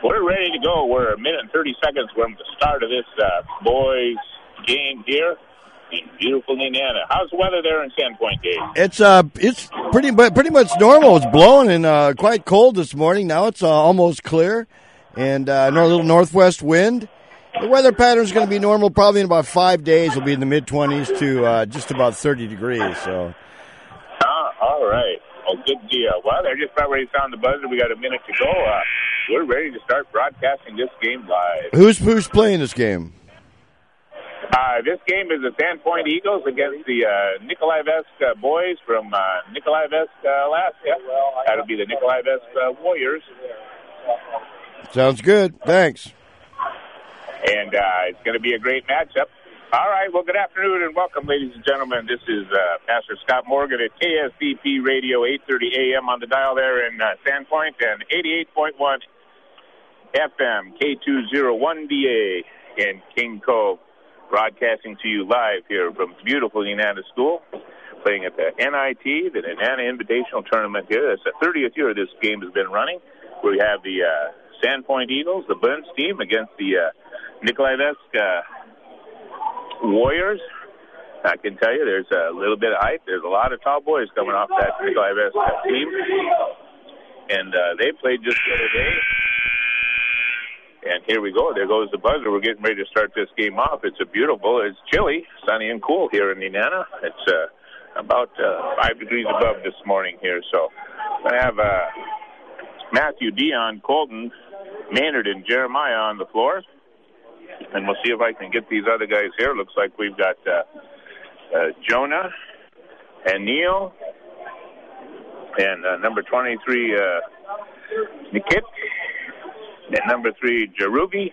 We're ready to go. We're a minute and 30 seconds from the start of this boys game here in beautiful Indiana. How's the weather there in Sandpoint, Dave? It's pretty much normal. It's blowing and quite cold this morning. Now it's almost clear, and a little northwest wind. The weather pattern is going to be normal. Probably in about 5 days, it'll be in the mid-20s to just about 30 degrees. So. All right. Oh, good deal. Well, they're just about ready to sound the buzzer. We got a minute to go. We're ready to start broadcasting this game live. Who's playing this game? This game is the Sandpoint Eagles against the Nikolai Vesk boys from Nikolai Vesk Alaska. That'll be the Nikolai Vesk Warriors. Sounds good. Thanks. And it's going to be a great matchup. All right, well, good afternoon and welcome, ladies and gentlemen. This is Pastor Scott Morgan at KSCP Radio, 830 AM on the dial there in Sandpoint and 88.1 FM, K201DA in King Cove, broadcasting to you live here from beautiful Indiana School, playing at the NIT, the Indiana Invitational Tournament here. It's the 30th year this game has been running. We have the Sandpoint Eagles, the Bunch team, against the Nikolai Vesk Warriors. I can tell you there's a little bit of height. There's a lot of tall boys coming off that Nikolai Vesk team. And they played just the other day. And here we go. There goes the buzzer. We're getting ready to start this game off. It's it's chilly, sunny and cool here in Indiana. It's about 5 degrees above this morning here. So I'm going to have Matthew, Dion, Colton, Maynard, and Jeremiah on the floor. And we'll see if I can get these other guys here. Looks like we've got Jonah and Neil and number 23, Nikit, and number 3, Jarubi.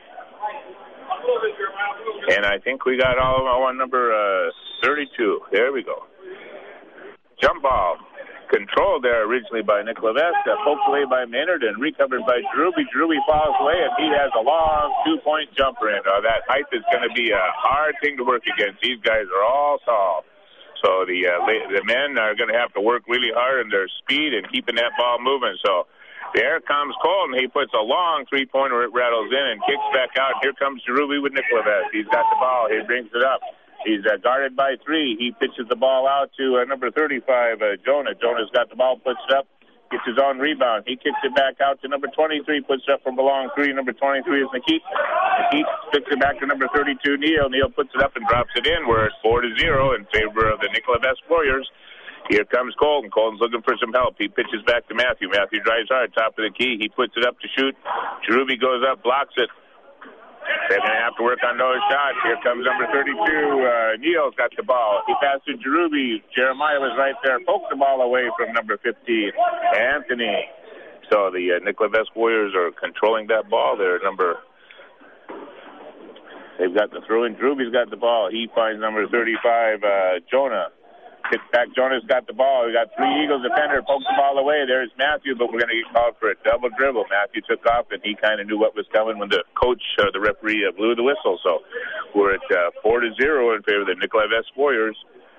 And I think we got all of them on number 32. There we go. Jump ball. Controlled there originally by Nikolai Vesk, poked away by Maynard and recovered by Jarubi. Jarubi falls away, and he has a long two-point jumper in. That height is going to be a hard thing to work against. These guys are all tall. So the men are going to have to work really hard in their speed and keeping that ball moving. So there comes Colton. He puts a long three-pointer. It rattles in and kicks back out. Here comes Jarubi with Nikolai Vesk. He's got the ball. He brings it up. He's guarded by 3. He pitches the ball out to number 35, Jonah. Jonah's got the ball, puts it up, gets his own rebound. He kicks it back out to number 23, puts it up from below 3. Number 23 is Nikit. Nikit picks it back to number 32, Neil. Neil puts it up and drops it in. We're at 4-0 in favor of the Nikolai Vesk Warriors. Here comes Colton. Colton's looking for some help. He pitches back to Matthew. Matthew drives hard, top of the key. He puts it up to shoot. Jarubi goes up, blocks it. They're going to have to work on those shots. Here comes number 32. Neil's got the ball. He passed to Jarubi. Jeremiah was right there. Poked the ball away from number 15, Anthony. So the Nikolai Vesk Warriors are controlling that ball. They've got the throw-in. Jarubi's got the ball. He finds number 35, Jonah. Hits back. Jonah's got the ball. We got 3 Eagles defender. Pokes the ball away. There's Matthew, but we're going to get called for a double dribble. Matthew took off, and he kind of knew what was coming when the coach or the referee blew the whistle. So we're at 4-0 in favor of the Nikolai Vesk Warriors.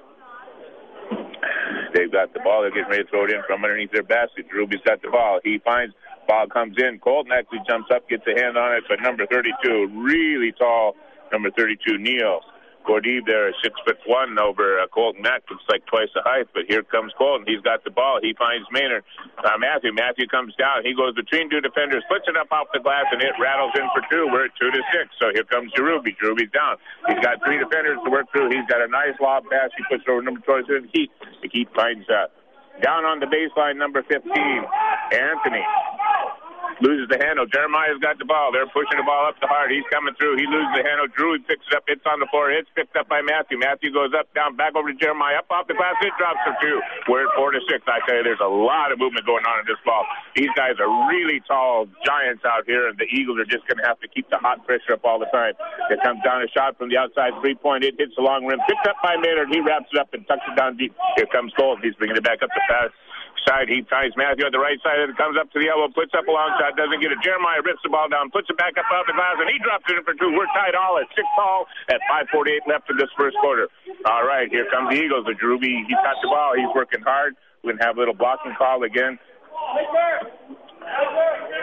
They've got the ball. They're getting ready to throw it in from underneath their basket. Jarubi's got the ball. He finds ball comes in. Colton actually jumps up, gets a hand on it, but number 32, really tall, number 32, Neil. Gordiev there is 6'1" over Colton Mack. Looks like twice the height, but here comes Colton. He's got the ball. He finds Maynard. Matthew. Matthew comes down. He goes between 2 defenders, puts it up off the glass, and it rattles in for 2. We're at 2-6. So here comes Jarubi. Jarubi's down. He's got 3 defenders to work through. He's got a nice lob pass. He puts it over number 27, Keith. The Keith finds down on the baseline, number 15, Anthony. Loses the handle. Jeremiah's got the ball. They're pushing the ball up the heart. He's coming through. He loses the handle. Drew picks it up. It's on the floor. It's picked up by Matthew. Matthew goes up, down, back over to Jeremiah. Up off the glass. It drops for 2. We're at 4-6. I tell you, there's a lot of movement going on in this ball. These guys are really tall giants out here, and the Eagles are just going to have to keep the hot pressure up all the time. It comes down a shot from the outside three-point. It hits the long rim. Picked up by Maynard. He wraps it up and tucks it down deep. Here comes Colton. He's bringing it back up the pass. Side, he ties Matthew at the right side, and it comes up to the elbow, puts up a long shot, doesn't get it. Jeremiah rips the ball down, puts it back up out the glass, and he drops it in for 2. We're tied all at 6-all at 5:48 left in this first quarter. All right, here comes the Eagles. The Jarubi, he's got the ball. He's working hard. We're going to have a little blocking call again.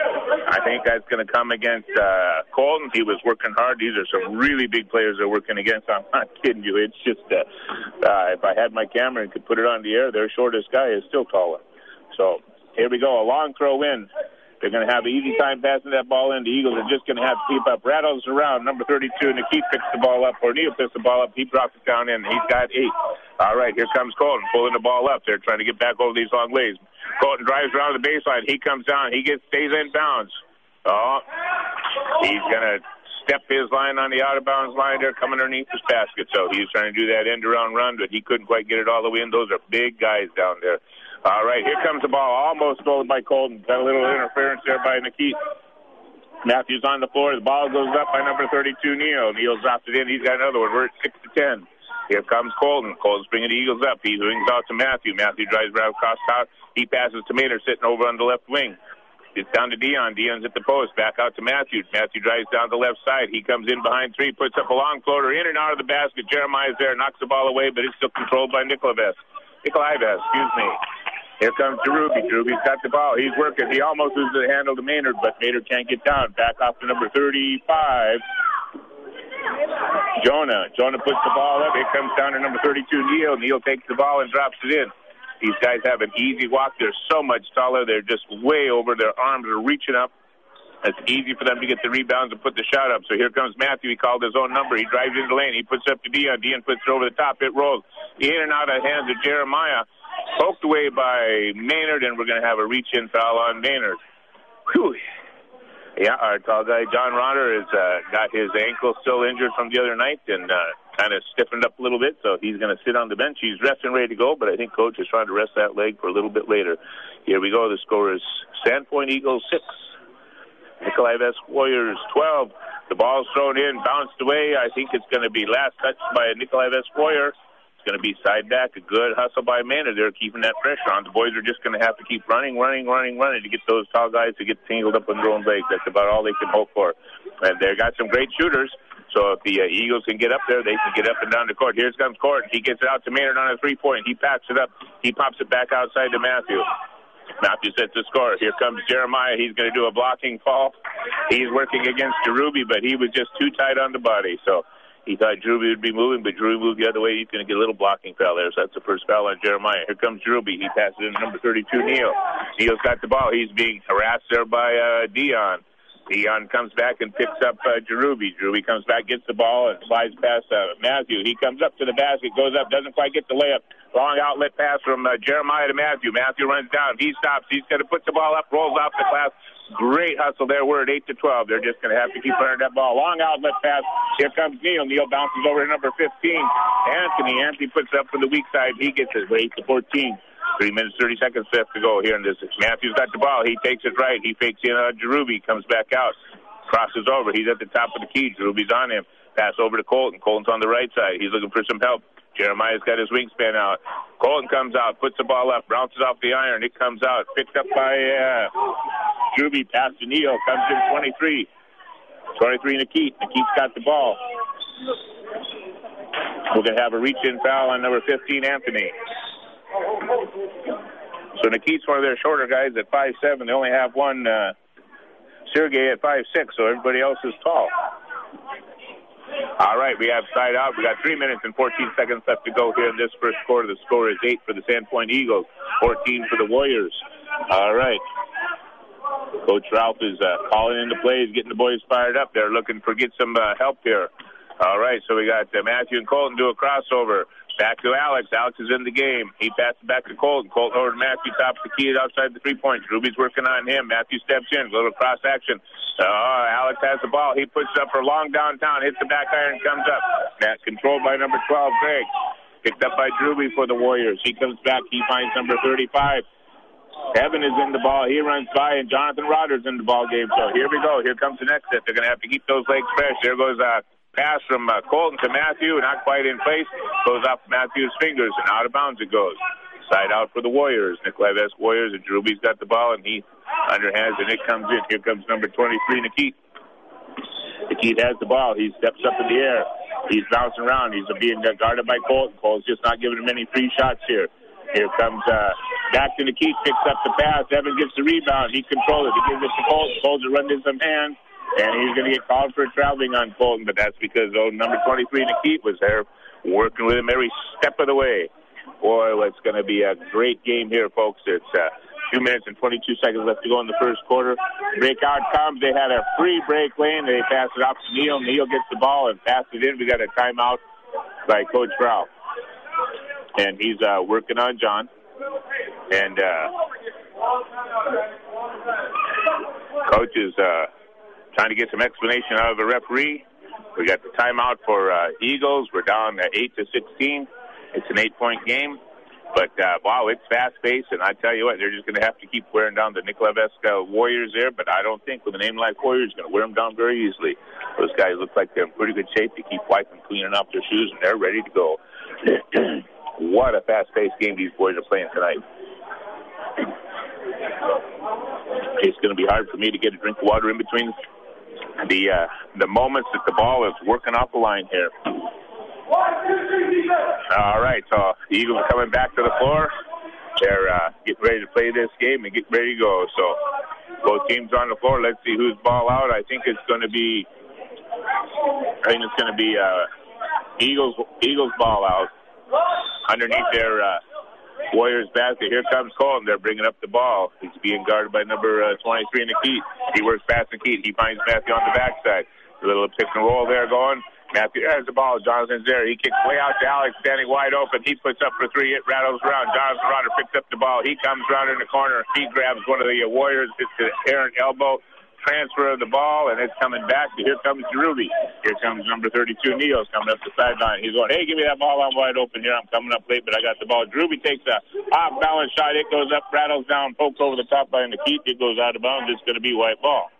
I think that's going to come against Colton. He was working hard. These are some really big players they're working against. I'm not kidding you. It's just if I had my camera and could put it on the air, their shortest guy is still taller. So here we go. A long throw in. They're going to have an easy time passing that ball in. The Eagles are just going to have to keep up. Rattles around. Number 32, Nikit picks the ball up. O'Neill picks the ball up. He drops it down in. He's got 8. All right, here comes Colton pulling the ball up. They're trying to get back over these long legs. Colton drives around the baseline. He comes down. He stays in bounds. Oh, he's going to step his line on the out-of-bounds line there coming underneath his basket. So he's trying to do that end-around run, but he couldn't quite get it all the way in. Those are big guys down there. All right, here comes the ball. Almost stolen by Colton. Got a little interference there by Nikit. Matthews on the floor. The ball goes up by number 32, Neal. Neal drops it in. He's got another one. We're at 6-10. Here comes Colton. Colton's bringing the Eagles up. He swings out to Matthew. Matthew drives right across top. He passes to Maynard sitting over on the left wing. It's down to Dion. Dion's at the post. Back out to Matthew. Matthew drives down the left side. He comes in behind 3, puts up a long floater in and out of the basket. Jeremiah's there, knocks the ball away, but it's still controlled by Nikolaives. Here comes Jerubi. Jerubi's got the ball. He's working. He almost loses the handle to Maynard, but Maynard can't get down. Back off to number 35. Jonah puts the ball up. It comes down to number 32, Neal. Neal takes the ball and drops it in. These guys have an easy walk. They're so much taller. They're just way over. Their arms are reaching up. It's easy for them to get the rebounds and put the shot up. So here comes Matthew. He called his own number. He drives into the lane. He puts it up to Dion. Dion puts it over the top. It rolls in and out of the hands of Jeremiah. Poked away by Maynard, and we're going to have a reach-in foul on Maynard. Whew. Yeah, our tall guy, John Ronner, has got his ankle still injured from the other night and kind of stiffened up a little bit, so he's going to sit on the bench. He's resting, ready to go, but I think Coach is trying to rest that leg for a little bit later. Here we go. The score is Sandpoint Eagles 6, Nikolaives Warriors 12. The ball's thrown in, bounced away. I think it's going to be last touched by a Nikolaives Warrior. It's going to be side back. A good hustle by Maynard. They're keeping that pressure on. The boys are just going to have to keep running to get those tall guys to get tangled up in their own legs. That's about all they can hope for. And they've got some great shooters. So if the Eagles can get up there, they can get up and down the court. Here comes Court. He gets it out to Maynard on a three-point. He packs it up. He pops it back outside to Matthew. Matthew sets the score. Here comes Jeremiah. He's going to do a blocking fall. He's working against Jerubi, but he was just too tight on the body. So he thought Jerubi would be moving, but Jerubi moved the other way. He's going to get a little blocking foul there. So that's the first foul on Jeremiah. Here comes Jerubi. He passes it to number 32, Neal. Neal's got the ball. He's being harassed there by Dion. Dion comes back and picks up Jerubi. Jerubi comes back, gets the ball, and slides past Matthew. He comes up to the basket, goes up, doesn't quite get the layup. Long outlet pass from Jeremiah to Matthew. Matthew runs down. He stops. He's going to put the ball up, rolls off the glass. Great hustle there. We're at 8-12. They're just going to have to keep running that ball. Long outlet pass. Here comes Neal. Neal bounces over to number 15. Anthony puts it up for the weak side. He gets it. 8-14. 3 minutes, 30 seconds left to go here in this. Matthews got the ball. He takes it right. He fakes in Jerubi. Comes back out. Crosses over. He's at the top of the key. Jerubi's on him. Pass over to Colton. Colton's on the right side. He's looking for some help. Jeremiah's got his wingspan out. Colton comes out. Puts the ball up. Bounces off the iron. It comes out. Picked up by Jerubi. Pass to Neal. Comes in 23. 23 Nikit. Nikit's got the ball. We're going to have a reach-in foul on number 15, Anthony. So Nikit's one of their shorter guys at 5'7". They only have one, Sergey, at 5'6", so everybody else is tall. All right, we have side out. We got 3 minutes and 14 seconds left to go here in this first quarter. The score is 8 for the Sandpoint Eagles, 14 for the Warriors. All right. Coach Ralph is calling into plays, getting the boys fired up. They're looking for some help here. All right, so we got Matthew and Colton do a crossover. Back to Alex. Alex is in the game. He passes back to Colton. Colton over to Matthew. Tops the key outside the three-point. Ruby's working on him. Matthew steps in. Little cross action. Alex has the ball. He puts it up for long downtown. Hits the back iron. Comes up. That's controlled by number 12, Greg. Picked up by Ruby for the Warriors. He comes back. He finds number 35. Evan is in the ball. He runs by, and Jonathan Rodgers in the ball game. So here we go. Here comes the next set. They're going to have to keep those legs fresh. There goes pass from Colton to Matthew, not quite in place. Goes off Matthew's fingers, and out of bounds it goes. Side out for the Warriors. Nikolaives Warriors, and Jerubi's got the ball, and he underhands, and it comes in. Here comes number 23, Nikit. Nikit has the ball. He steps up in the air. He's bouncing around. He's being guarded by Colton. Colton's just not giving him any free shots here. Here comes back to Nikit, picks up the pass. Evans gets the rebound. He controls it. He gives it to Colton. Colton runs in some hands, and he's going to get called for traveling on Colton, but that's because number 23, Nikit, was there working with him every step of the way. Boy, it's going to be a great game here, folks. It's 2 minutes and 22 seconds left to go in the first quarter. Breakout comes. They had a free break lane. They pass it off to Neal. Neal gets the ball and passes it in. We got a timeout by Coach Brow. And he's working on John. And Coach is trying to get some explanation out of the referee. We got the timeout for Eagles. We're down 8-16. It's an 8-point game. But, wow, it's fast-paced, and I tell you what, they're just going to have to keep wearing down the Nikolaevsk Warriors there, but I don't think with a name like Warriors going to wear them down very easily. Those guys look like they're in pretty good shape. They keep wiping, cleaning off their shoes, and they're ready to go. What a fast-paced game these boys are playing tonight. It's going to be hard for me to get a drink of water in between the moments that the ball is working off the line here. All right, so the Eagles are coming back to the floor. They're getting ready to play this game and get ready to go. So both teams on the floor. Let's see who's ball out. I think it's going to be Eagles ball out underneath their Warriors basket. Here comes Colton. They're bringing up the ball. He's being guarded by number 23, Nikit. He works past Nikit. He finds Matthew on the backside. A little pick and roll there going. Matthew has the ball. Jonathan's there. He kicks way out to Alex, standing wide open. He puts up for three. It rattles around. Jonathan Rotter picks up the ball. He comes around in the corner. He grabs one of the Warriors. It's the errant elbow. Transfer of the ball, and it's coming back. Here comes Ruby. Here comes number 32, Neos, coming up the sideline. He's going, hey, give me that ball. I'm wide open here. I'm coming up late, but I got the ball. Ruby takes a off-balance shot. It goes up, rattles down, pokes over the top by Nikit. It goes out of bounds. It's going to be white ball.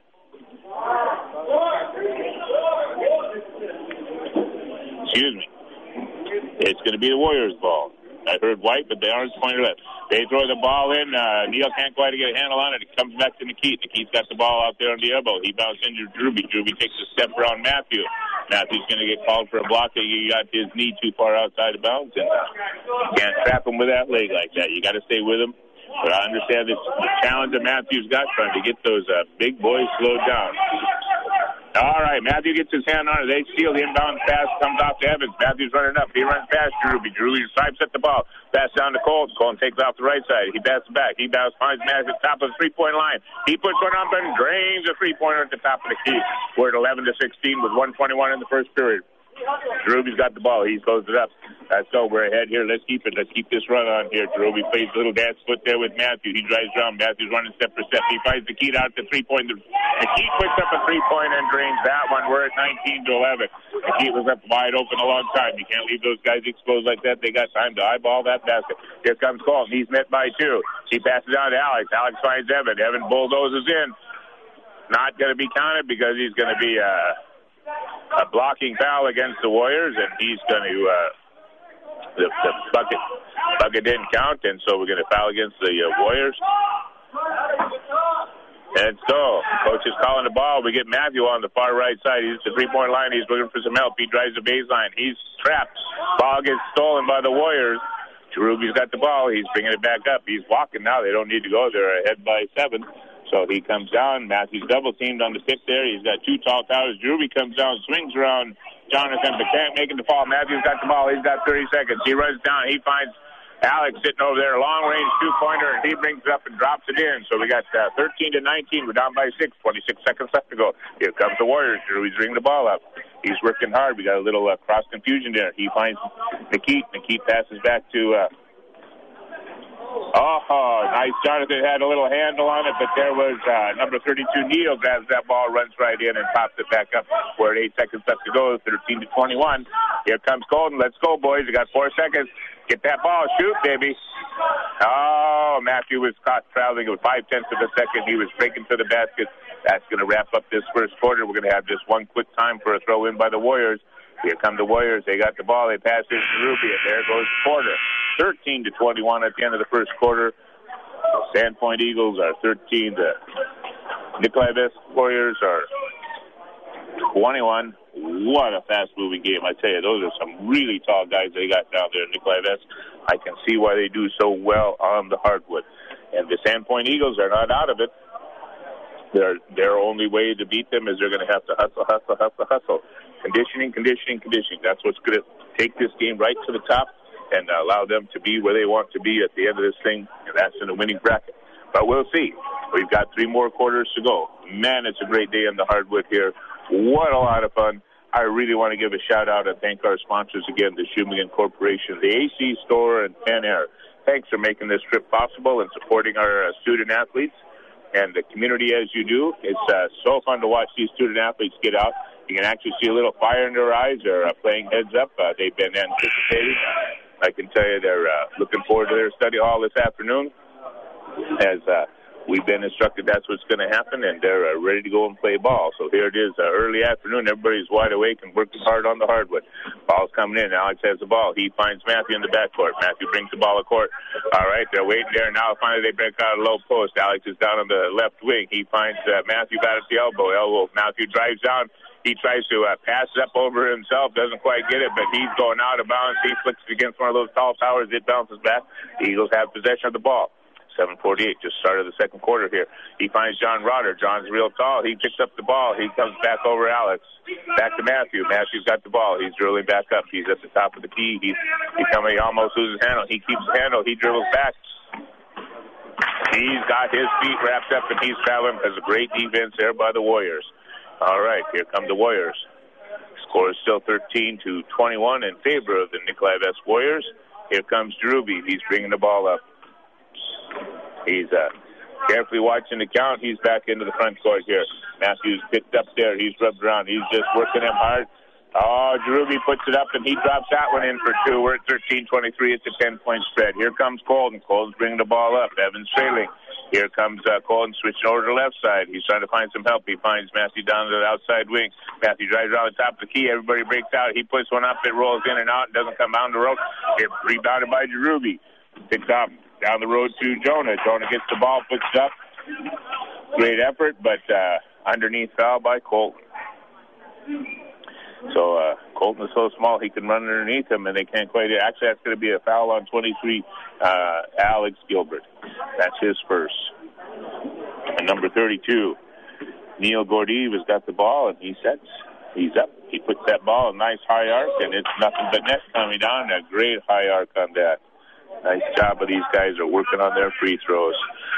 Excuse me. It's going to be the Warriors' ball. I heard white, but they aren't pointed left. They throw the ball in. Neal can't quite get a handle on it. It comes back to Nikit. Nikit's got the ball out there on the elbow. He bounced into Druby. Druby takes a step around Matthew. Matthew's going to get called for a block. He got his knee too far outside of bounds, and can't trap him with that leg like that. You got to stay with him. But I understand the challenge that Matthew's got trying to get those big boys slowed down. All right, Matthew gets his hand on it. They steal the inbound pass, comes off to Evans. Matthew's running up. He runs past Druby. Druby swipes at the ball. Pass down to Colton. Colton takes off the right side. He passes back. He finds Matthew at the top of the three-point line. He puts one up and drains a three-pointer at the top of the key. We're at 11-16 with 1:21 in the first period. Druby's got the ball. He closes it up. That's so we're ahead here. Let's keep it. Let's keep this run on here. Druby plays a little dance foot there with Matthew. He drives around. Matthew's running step for step. He finds the key out at the three-point. The key puts up a three-point and drains that one. We're at 19-11. The key was up wide open a long time. You can't leave those guys exposed like that. They got time to eyeball that basket. Here comes Colton. He's met by two. He passes on to Alex. Alex finds Evan. Evan bulldozes in. Not going to be counted because he's going to be a blocking foul against the Warriors, and he's going to the bucket didn't count, and so we're going to foul against the Warriors. And so coach is calling the ball. We get Matthew on the far right side. He's at the three-point line. He's looking for some help. He drives the baseline. He's trapped. Ball gets stolen by the Warriors. Ruby's got the ball. He's bringing it back up. He's walking now. They don't need to go. They're ahead by 7. So he comes down. Matthew's double-teamed on the pick there. He's got two tall towers. Druby comes down, swings around Jonathan, but can't make it the fall. Matthew's got the ball. He's got 30 seconds. He runs down. He finds Alex sitting over there, long-range two-pointer, and he brings it up and drops it in. So we got 13-19. We're down by 6. 26 seconds left to go. Here comes the Warriors. Druby's bringing the ball up. He's working hard. We got a little cross-confusion there. He finds Nikit. Nikit passes back to nice. Jonathan had a little handle on it, but there was number 32, Neal, grabs that ball, runs right in, and pops it back up. We're at 8 seconds left to go, 13-21. Here comes Colton. Let's go, boys. We got 4 seconds. Get that ball. Shoot, baby. Oh, Matthew was caught traveling with 0.5 of a second. He was breaking to the basket. That's going to wrap up this first quarter. We're going to have just one quick time for a throw in by the Warriors. Here come the Warriors. They got the ball. They pass it to Ruby, and there goes the quarter. 13-21 at the end of the first quarter. Sandpoint Eagles are 13. The Nikolaevsk Warriors are 21. What a fast-moving game. I tell you, those are some really tall guys they got down there in Nikolai West. I can see why they do so well on the hardwood. And the Sandpoint Eagles are not out of it. Their only way to beat them is they're going to have to hustle. Conditioning. That's what's going to take this game right to the top and allow them to be where they want to be at the end of this thing, and that's in the winning bracket. But we'll see. We've got 3 more quarters to go. Man, it's a great day on the hardwood here. What a lot of fun. I really want to give a shout-out and thank our sponsors again, the Shumigan Corporation, the AC Store, and Pen Air. Thanks for making this trip possible and supporting our student-athletes and the community as you do. It's so fun to watch these student-athletes get out. You can actually see a little fire in their eyes. They're playing heads up. They've been anticipating. I can tell you they're looking forward to their study hall this afternoon. As we've been instructed that's what's going to happen, and they're ready to go and play ball. So here it is, early afternoon. Everybody's wide awake and working hard on the hardwood. Ball's coming in. Alex has the ball. He finds Matthew in the backcourt. Matthew brings the ball to court. All right, they're waiting there. Now finally they break out a low post. Alex is down on the left wing. He finds Matthew back at the elbow. Matthew drives down. He tries to pass it up over himself, doesn't quite get it, but he's going out of bounds. He flicks it against one of those tall towers. It bounces back. The Eagles have possession of the ball. 7:48, just started the second quarter here. He finds John Rotter. John's real tall. He picks up the ball. He comes back over Alex. Back to Matthew. Matthew's got the ball. He's drilling back up. He's at the top of the key. He almost loses handle. He keeps the handle. He dribbles back. He's got his feet wrapped up, and he's traveling. There's a great defense there by the Warriors. All right, here come the Warriors. Score is still 13-21 in favor of the Nikolai West Warriors. Here comes Jerubi. He's bringing the ball up. He's carefully watching the count. He's back into the front court here. Matthews picked up there. He's rubbed around. He's just working him hard. Oh, Jerubi puts it up, and he drops that one in for 2. We're at 13-23. It's a 10-point spread. Here comes Colton. Colton's bringing the ball up. Evans trailing. Here comes Colton switching over to the left side. He's trying to find some help. He finds Matthew down to the outside wing. Matthew drives around the top of the key. Everybody breaks out. He puts one up. It rolls in and out. Doesn't come down the road. It's rebounded by Jerubi. Picks up down the road to Jonah. Jonah gets the ball, puts it up. Great effort, but underneath foul by Colton. So Colton is so small he can run underneath him, and they can't quite. Actually, that's going to be a foul on 23, Alex Gilbert. That's his first. And number 32, Neil Gordeev has got the ball, and he sets. He's up. He puts that ball, a nice high arc, and it's nothing but net coming down. A great high arc on that. Nice job of these guys are working on their free throws.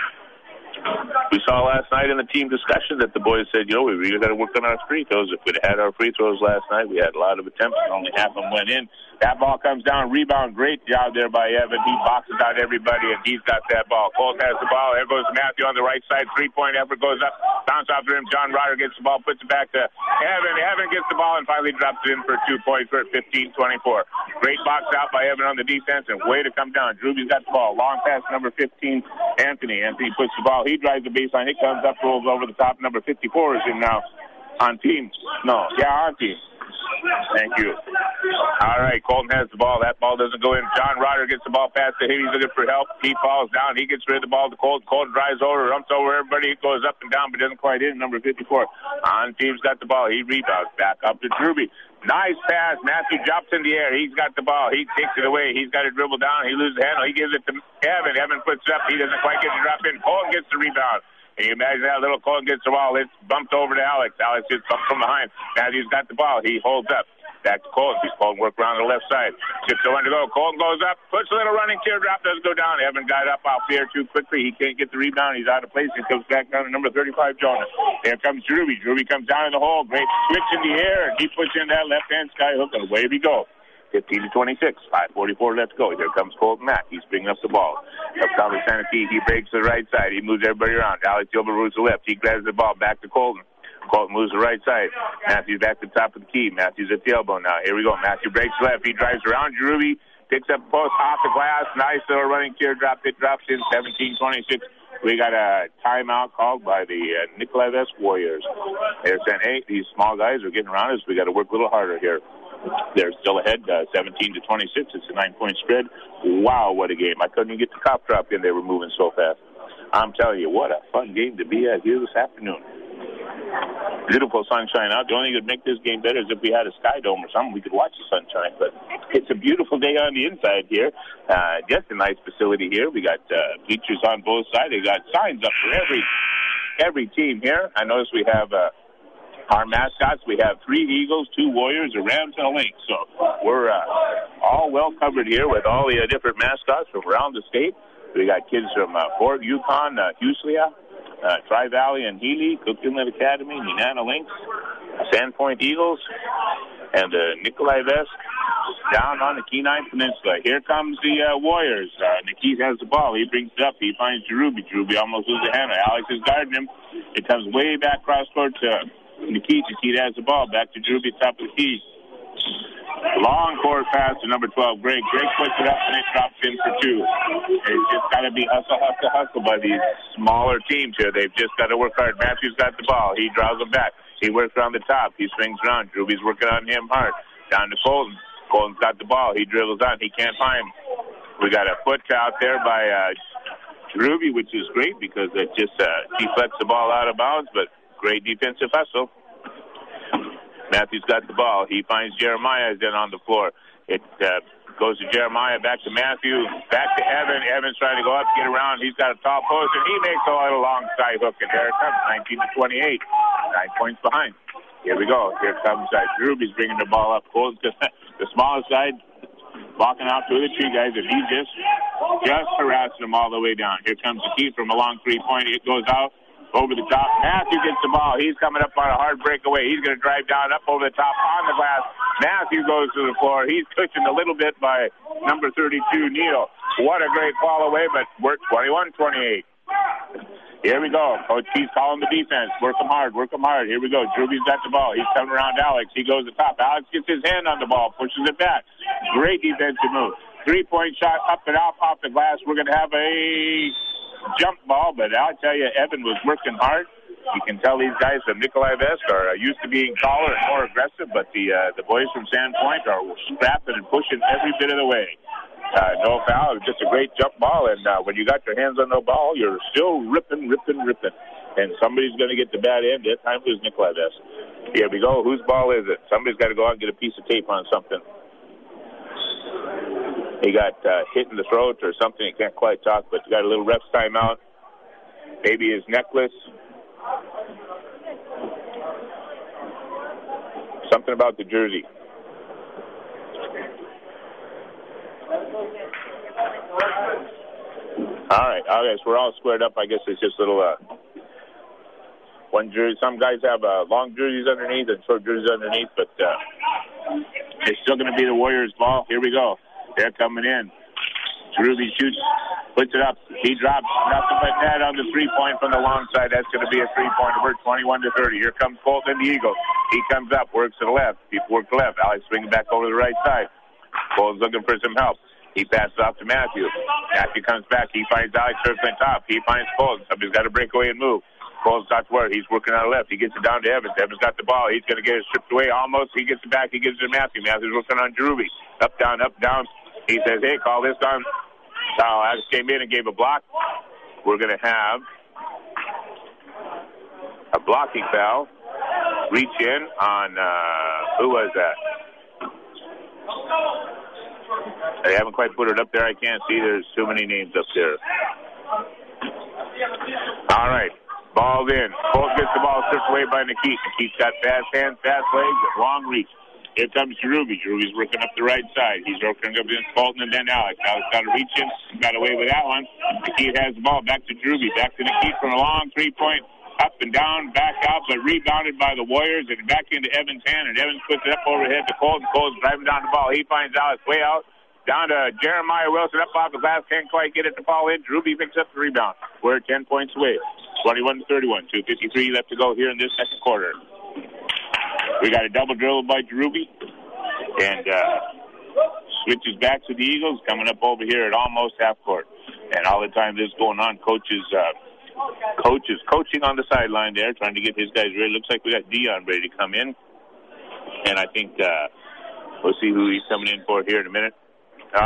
We saw last night in the team discussion that the boys said, we really got to work on our free throws. If we'd had our free throws last night, we had a lot of attempts, and only half of them went in. That ball comes down, rebound, great job there by Evan. He boxes out everybody, and he's got that ball. Colt has the ball. There goes Matthew on the right side. 3-point effort goes up. Bounce off the rim. John Ryder gets the ball, puts it back to Evan. Evan gets the ball and finally drops it in for 2 points. We're at 15-24. Great box out by Evan on the defense, and way to come down. Drewby's got the ball. Long pass, number 15, Anthony. Anthony puts the ball. He drives the baseline. It comes up, rolls over the top. Number 54 is in now on team. On team. Thank you. All right, Colton has the ball. That ball doesn't go in. John Ryder gets the ball past to him. He's looking for help. He falls down. He gets rid of the ball to Colton. Colton drives over, rumps over everybody. He goes up and down, but doesn't quite hit. Number 54. On team's got the ball. He rebounds back up to Drewby. Nice pass. Matthew jumps in the air. He's got the ball. He takes it away. He's got to dribble down. He loses the handle. He gives it to Evan. Evan puts it up. He doesn't quite get the drop in. Colton gets the rebound. Can you imagine that little Colton gets the ball? It's bumped over to Alex. Alex gets bumped from behind. Matthew's got the ball. He holds up. Back to Colton. Colton work around the left side. 6:01 to go. Colton goes up. Puts a little running teardrop. Doesn't go down. Evan got up off the air too quickly. He can't get the rebound. He's out of place. He comes back down to number 35, Jonas. There comes Druby. Druby comes down in the hole. Great switch in the air. He puts in that left-hand sky hook, and away we go. 15-26. 5:44 left to go. Here comes Colton Mack. He's bringing up the ball. Up top of center key. He breaks the right side. He moves everybody around. Alex Gilbert moves the left. He grabs the ball back to Colton. Colton moves the right side. Matthews back to the top of the key. Matthews at the elbow now. Here we go. Matthew breaks left. He drives around. Jerubi picks up post off the glass. Nice little running teardrop. It drops in 17-26. We got a timeout called by the Nikolai West Warriors. They're saying, hey, these small guys are getting around us. We got to work a little harder here. They're still ahead, 17-26. It's a 9-point spread. Wow, what a game. I couldn't even get the cop drop in. They were moving so fast. I'm telling you, what a fun game to be at here this afternoon. Beautiful sunshine out. The only thing that would make this game better is if we had a sky dome or something. We could watch the sunshine. But it's a beautiful day on the inside here. Just a nice facility here. We got bleachers on both sides. They got signs up for every team here. I notice we have our mascots. We have 3 Eagles, 2 Warriors, a Rams, and a Lynx. So we're all well covered here with all the different mascots from around the state. We got kids from Fort Yukon, Huslia, Tri-Valley and Healy, Cook Inlet Academy, Nenana Lynx, Sandpoint Eagles, and Nikolai Vest down on the Kenai Peninsula. Here comes the Warriors. Nikit has the ball. He brings it up. He finds Jerubi. Jerubi almost loses the handle. Alex is guarding him. It comes way back cross court to Nikit. Nikit has the ball. Back to Jerubi, top of the key. Long court pass to number 12, Greg. Greg puts it up and it drops in for 2. It's just got to be hustle by these smaller teams here. They've just got to work hard. Matthews got the ball. He draws them back. He works around the top. He swings around. Ruby's working on him hard. Down to Colton. Colton's got the ball. He dribbles on. He can't find him. We got a foot out there by Ruby, which is great because it just deflects the ball out of bounds, but great defensive hustle. Matthews got the ball. He finds Jeremiah then on the floor. It goes to Jeremiah, back to Matthew, back to Evan. Evan's trying to go up, get around. He's got a tall post, and he makes a long side hook, and there it comes, 19-28. 9 points behind. Here we go. Here comes Ruby's bringing the ball up. Holds the smallest side, walking out to the 2 guys, and he just harassing them all the way down. Here comes the key from a long 3-point. It goes out. Over the top. Matthew gets the ball. He's coming up on a hard breakaway. He's going to drive down, up over the top, on the glass. Matthew goes to the floor. He's cushioned a little bit by number 32, Neal. What a great fall away, but we're 21-28. Here we go. Coach Keith's calling the defense. Work them hard. Here we go. Ruby's got the ball. He's coming around Alex. He goes to the top. Alex gets his hand on the ball, pushes it back. Great defensive move. 3-point shot up and off the glass. We're going to have a jump ball, but I'll tell you, Evan was working hard. You can tell these guys from Nikolai Vest are used to being taller and more aggressive, but the boys from Sandpoint are scrapping and pushing every bit of the way. No foul. Just a great jump ball, and when you got your hands on the ball, you're still ripping. And somebody's going to get the bad end. That time it was Nikolai Vest. Here we go. Whose ball is it? Somebody's got to go out and get a piece of tape on something. He got hit in the throat or something. He can't quite talk, but he got a little ref's timeout. Maybe his necklace. Something about the jersey. All right. Okay, so we're all squared up. I guess it's just a little one jersey. Some guys have long jerseys underneath and short jerseys underneath, but it's still going to be the Warriors' ball. Here we go. They're coming in. Ruby shoots, puts it up. He drops nothing but net on the 3-point from the long side. That's going to be a 3-pointer. We're 21-30. Here comes Colton, the Eagles. He comes up, works to the left. People work to the left. Alex swinging back over to the right side. Colton's looking for some help. He passes off to Matthew. Matthew comes back. He finds Alex circling top. He finds Colton. Somebody's got to break away and move. Colton's not to work. He's working on the left. He gets it down to Evans. Evans got the ball. He's going to get it stripped away almost. He gets it back. He gives it to Matthew. Matthew's working on Jerubi. Up, down, up, down. He says, hey, call this down. Alex came in and gave a block. We're going to have a blocking foul. Reach in on, who was that? They haven't quite put it up there. I can't see. There's too many names up there. All right. Ball's in. Colt gets the ball stripped away by Nikit. Nikit's got fast hands, fast legs, and long reach. Here comes Jerubi. Jerubi's working up the right side. He's working up against Colton and then Alex. Alex got to reach in. Got away with that one. Nikit has the ball. Back to Jerubi. Back to Nikit from a long 3-point. Up and down, back out, but rebounded by the Warriors and back into Evans' hand. And Evans puts it up overhead to Colton. Colton's driving down the ball. He finds Alex way out. Down to Jeremiah Wilson up off the glass. Can't quite get it to fall in. Jerubi picks up the rebound. We're 10 points away. 21-31. 2:53 left to go here in this second quarter. We got a double dribble by Jerubi. And switches back to the Eagles. Coming up over here at almost half court. And all the time this is going on, coaches coaching on the sideline there, trying to get his guys ready. Looks like we got Dion ready to come in. And I think we'll see who he's coming in for here in a minute.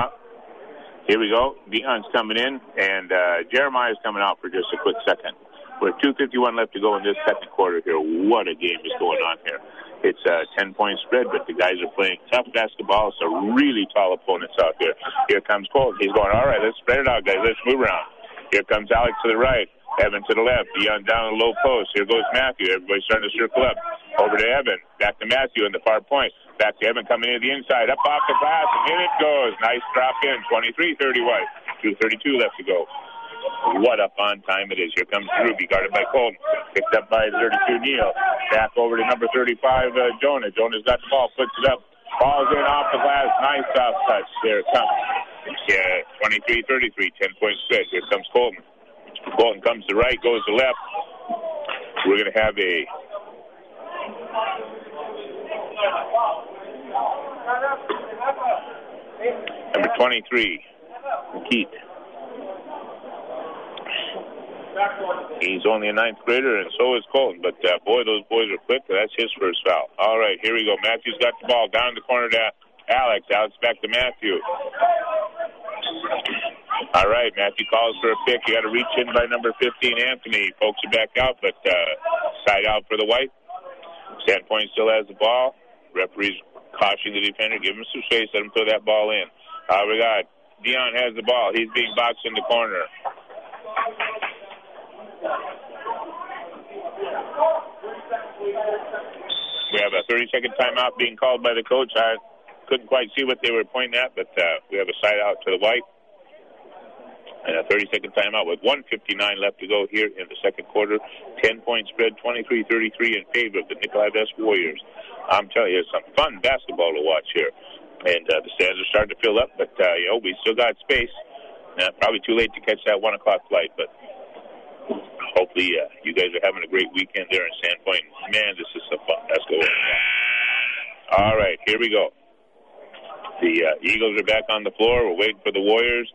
Here we go. Dion's coming in, and Jeremiah's coming out for just a quick second. With 2:51 left to go in this second quarter here, what a game is going on here. It's a 10-point spread, but the guys are playing tough basketball. Some really tall opponents out there. Here comes Colton. He's going, all right, let's spread it out, guys. Let's move around. Here comes Alex to the right. Evan to the left. Dion down the low post. Here goes Matthew. Everybody's starting to circle up. Over to Evan. Back to Matthew in the far point. Back to Evan coming in the inside. Up off the glass, and in it goes. Nice drop in. 23-31. 2:32 left to go. What a fun time it is. Here comes Ruby, guarded by Colton. Picked up by 32, Neal. Back over to number 35, Jonah. Jonah's got the ball, puts it up. Falls in off the glass. Nice soft touch. There it comes. Yeah, 23-33, 10-point spread. Here comes Colton. Colton comes to right, goes to left. We're going to have a number 23, Keith. He's only a ninth grader, and so is Colton. But, boy, those boys are quick. That's his first foul. All right, here we go. Matthew's got the ball down in the corner to Alex. Alex back to Matthew. All right, Matthew calls for a pick. You got to reach in by number 15, Anthony. Pokes it back out, but side out for the White. Sandpoint still has the ball. Referee's cautioning the defender. Give him some space. Let him throw that ball in. We got Dion has the ball. He's being boxed in the corner. We have a 30-second timeout being called by the coach. I couldn't quite see what they were pointing at, but we have a side out to the White. And a 30-second timeout with 1:59 left to go here in the second quarter. 10-point spread, 23-33 in favor of the Nikolai West Warriors. I'm telling you, it's some fun basketball to watch here. And the stands are starting to fill up, but, we still got space. Probably too late to catch that 1 o'clock flight, but hopefully you guys are having a great weekend there in Sandpoint. Man, this is some fun basketball. All right, here we go. The Eagles are back on the floor. We're waiting for the Warriors.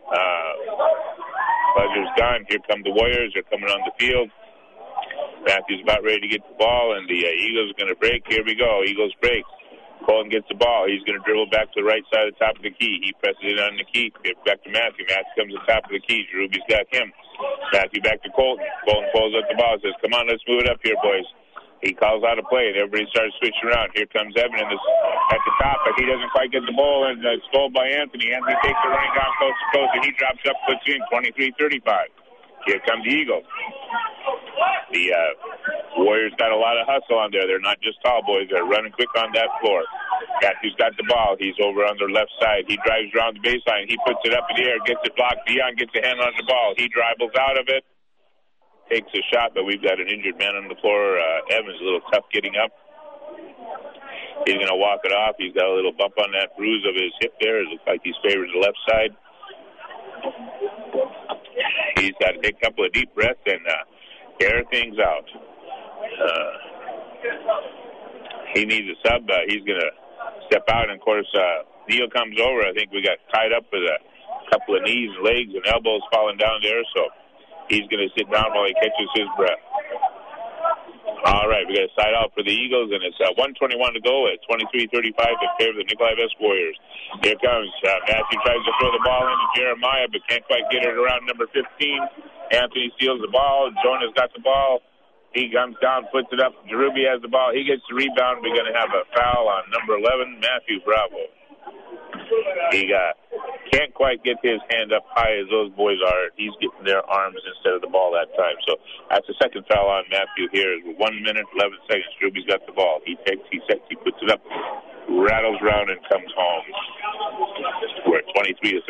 Buzzer's gone. Here come the Warriors. They're coming on the field. Matthew's about ready to get the ball, and the Eagles are going to break. Here we go. Eagles break. Colton gets the ball. He's going to dribble back to the right side of the top of the key. He presses it on the key. Back to Matthew. Matthew comes to the top of the key. Ruby's got him. Matthew back to Colton. Colton pulls up the ball and says, come on, let's move it up here, boys. He calls out a play, and everybody starts switching around. Here comes Evan at the top, but he doesn't quite get the ball, and it's stole by Anthony. Anthony takes the running down close to close, and he drops up, puts in 23-35. Here comes the Eagles. The Warriors got a lot of hustle on there. They're not just tall boys. They're running quick on that floor. Matthew's got the ball. He's over on the left side. He drives around the baseline. He puts it up in the air, gets it blocked. Dion gets a hand on the ball. He dribbles out of it, takes a shot, but we've got an injured man on the floor. Evans a little tough getting up. He's going to walk it off. He's got a little bump on that bruise of his hip there. It looks like he's favored the left side. He's got to take a couple of deep breaths and air things out. He needs a sub. He's going to step out, and, of course, Neal comes over. I think we got tied up with a couple of knees, legs, and elbows falling down there, so he's going to sit down while he catches his breath. All right, we got a side out for the Eagles, and it's 1:21 to go at 23-35 in favor of the Nikolai West Warriors. Here comes Matthew, tries to throw the ball into Jeremiah, but can't quite get it around number 15. Anthony steals the ball. Jonah's got the ball. He comes down, puts it up. Jerubi has the ball. He gets the rebound. We're going to have a foul on number 11, Matthew Bravo. He can't quite get his hand up high as those boys are. He's getting their arms instead of the ball that time. So that's the second foul on Matthew here. 1 minute, 11 seconds. Ruby's got the ball. He takes, he sets, he puts it up, rattles around, and comes home. We're at 23-36.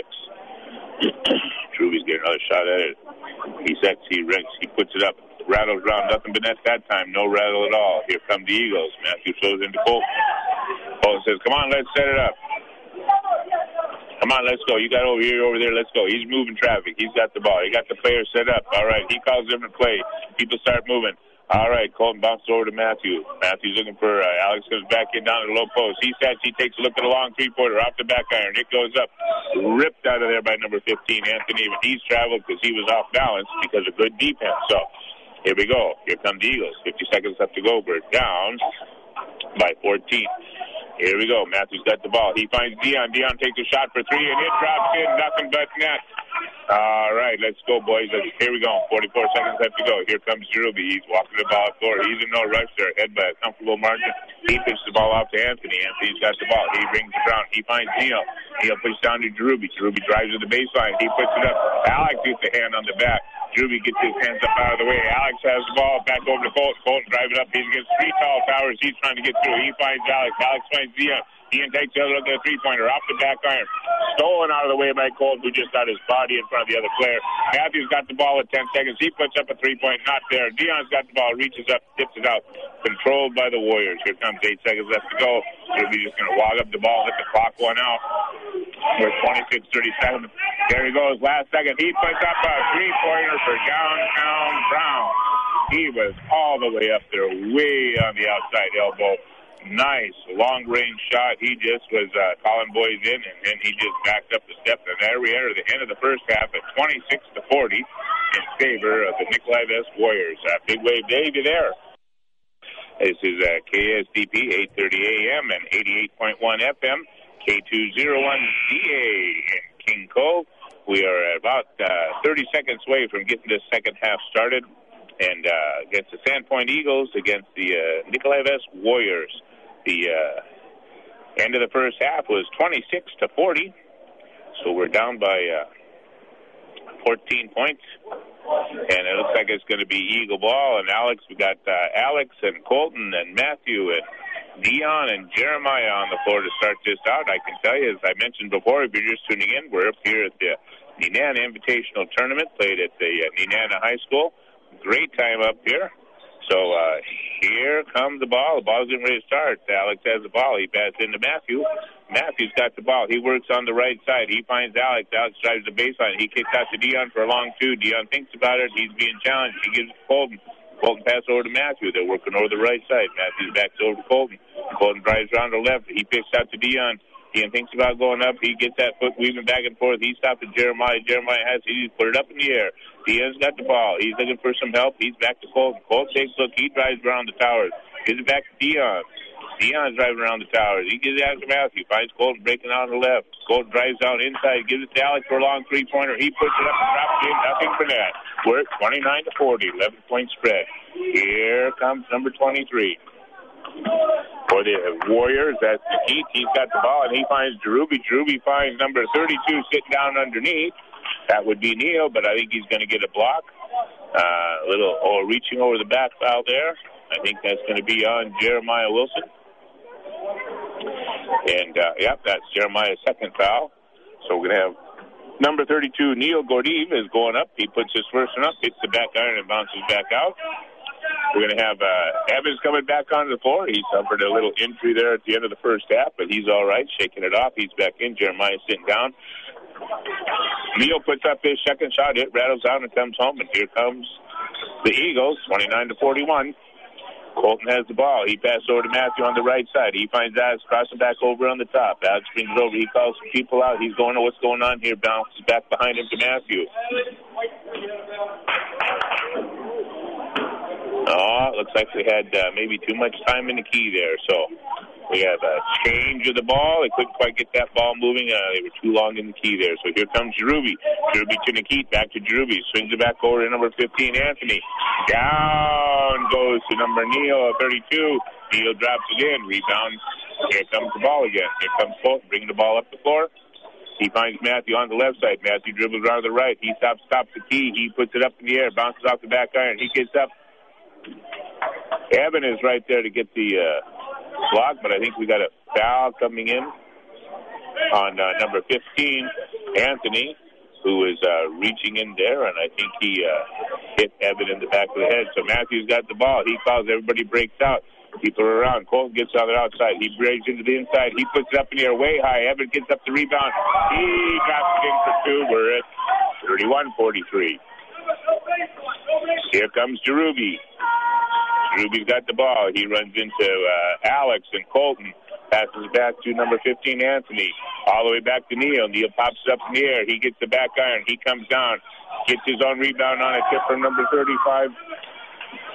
Ruby's getting another shot at it. He sets, he rinks, he puts it up, rattles around. Nothing but net that time. No rattle at all. Here come the Eagles. Matthew throws into Colton. Colton says, come on, let's set it up. Come on, let's go. You got over here, over there, let's go. He's moving traffic. He's got the ball. He got the player set up. All right, he calls him to play. People start moving. All right, Colton bounces over to Matthew. Matthew's looking for Alex, comes back in down to the low post. He sets, he takes a look at a long three-pointer off the back iron. It goes up, ripped out of there by number 15, Anthony. But he's traveled because he was off balance because of good defense. So here we go. Here come the Eagles. 50 seconds left to go. We're down by 14. Here we go. Matthew's got the ball. He finds Dion. Dion takes a shot for three, and it drops in. Nothing but net. All right, let's go, boys. Here we go. 44 seconds left to go. Here comes Jeruby. He's walking the ball forward. He's in no rush there. Head by a comfortable margin. He pitches the ball off to Anthony. Anthony's got the ball. He brings it down. He finds Neal. Neal pushes down to Jeruby. Jeruby drives to the baseline. He puts it up. Alex gets a hand on the back. Jeruby gets his hands up out of the way. Alex has the ball back over to Colton. Colton drives it up. He's against three tall towers. He's trying to get through. He finds Alex. Alex finds Dion. Dion takes the other look at the three-pointer off the back iron. Stolen out of the way by Colton, who just got his body in front of the other player. Matthews got the ball at 10 seconds. He puts up a three-point, not there. Dion's got the ball, reaches up, tips it out. Controlled by the Warriors. Here comes 8 seconds left to go. He'll be just going to walk up the ball, let the clock run out. We're 26-37. There he goes, last second. He puts up a three-pointer for downtown Brown. He was all the way up there, way on the outside elbow. Nice long-range shot. He just was calling boys in, and then he just backed up the steps. And there we enter the end of the first half at 26-40 in favor of the Nikolai West Warriors. Big Wave Davey there. This is KSDP 830 AM and 88.1 FM, K201DA in King Cove. We are about 30 seconds away from getting this second half started, and against the Sandpoint Eagles, against the Nikolai West Warriors. The end of the first half was 26-40, so we're down by 14 points, and it looks like it's going to be Eagle ball. And Alex, we got Alex and Colton and Matthew and Dion and Jeremiah on the floor to start this out. I can tell you, as I mentioned before, if you're just tuning in, we're up here at the Nenana Invitational Tournament, played at the Nenana High School. Great time up here. So here comes the ball. The ball's getting ready to start. Alex has the ball. He passes into Matthew. Matthew's got the ball. He works on the right side. He finds Alex. Alex drives the baseline. He kicks out to Dion for a long two. Dion thinks about it. He's being challenged. He gives it to Colton. Colton passes over to Matthew. They're working over the right side. Matthews backs over to Colton. Colton drives around the left. He picks out to Dion. Dion thinks about going up. He gets that foot weaving back and forth. He stops at Jeremiah. Jeremiah has it. He's put it up in the air. Dion's got the ball. He's looking for some help. He's back to Colton. Colton takes a look. He drives around the towers. Gives it back to Dion. Dion's driving around the towers. He gives it out to Matthew. Finds Colton breaking out on the left. Colton drives down inside. Gives it to Alex for a long three-pointer. He puts it up and drops it in. Nothing for that. We're at 29-40. 11-point spread. Here comes number 23. For the Warriors, that's the Heat. He's got the ball, and he finds Jeruby. Jeruby finds number 32 sitting down underneath. That would be Neal, but I think he's going to get a block. Reaching over the back foul there. I think that's going to be on Jeremiah Wilson. And, that's Jeremiah's second foul. So we're going to have number 32, Neal Gordeev, is going up. He puts his first one up, hits the back iron, and bounces back out. We're going to have Evans coming back onto the floor. He suffered a little injury there at the end of the first half, but he's all right, shaking it off. He's back in. Jeremiah sitting down. Neal puts up his second shot. It rattles out and comes home, and here comes the Eagles, 29-41. Colton has the ball. He passes over to Matthew on the right side. He finds Alex crossing back over on the top. Alex brings it over. He calls some people out. He's going, what's going on here? Bounces back behind him to Matthew. Looks like we had maybe too much time in the key there. So we have a change of the ball. They couldn't quite get that ball moving. They were too long in the key there. So here comes Jeruby. Jeruby to Nikit. Back to Jeruby. Swings it back over to number 15, Anthony. Down goes to number Neal, 32. Neal drops it in. Rebound. Here comes the ball again. Here comes Colton, bringing the ball up the floor. He finds Matthew on the left side. Matthew dribbles around to the right. He stops the key. He puts it up in the air. Bounces off the back iron. He gets up. Evan is right there to get the block, but I think we got a foul coming in on number 15, Anthony, who is reaching in there, and I think he hit Evan in the back of the head. So Matthew's got the ball. He calls. Everybody breaks out. People are around. Colton gets on the outside. He breaks into the inside. He puts it up in the air way high. Evan gets up the rebound. He drops it in for two. We're at 31-43. Here comes Jeruby. Jeruby's got the ball. He runs into Alex and Colton. Passes back to number 15, Anthony. All the way back to Neal. Neal pops it up in the air. He gets the back iron. He comes down. Gets his own rebound on a tip from number 35.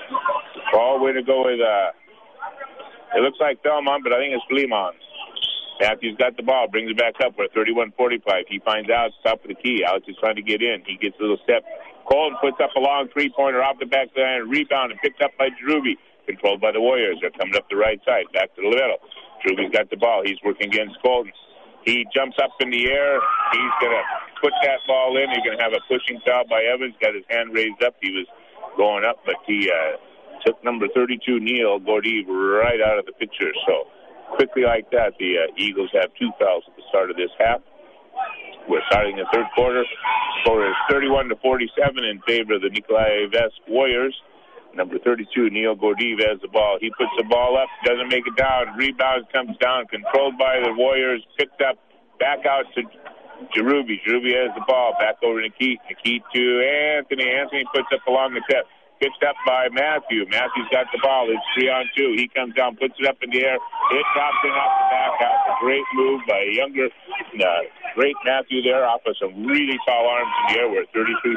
Ball way to go with, it looks like Belmont, but I think it's Lemon. Matthews got the ball, brings it back up. We're at 31-45. He finds Alex top of the key. Alex is trying to get in. He gets a little step. Colton puts up a long three-pointer off the backline, rebound, and picked up by Druby. Controlled by the Warriors. They're coming up the right side. Back to the middle. Druby's got the ball. He's working against Colton. He jumps up in the air. He's going to put that ball in. He's going to have a pushing foul by Evans. Got his hand raised up. He was going up, but he took number 32, Neil Gordeve, right out of the picture. So quickly like that, the Eagles have 2 fouls at the start of this half. We're starting the third quarter. Score is 31-47 in favor of the Nikolai Vest Warriors. Number 32, Neil Gordeve has the ball. He puts the ball up, doesn't make it down. Rebound comes down, controlled by the Warriors. Picked up, back out to Jarubi. Jarubi has the ball. Back over to Keith. Keith to Anthony. Anthony puts up along the tip. Pitched up by Matthew. Matthew's got the ball. It's 3-on-2. He comes down, puts it up in the air. It drops in off the back out. A great move by a younger, great Matthew there off of some really tall arms in the air. We're at 33-47.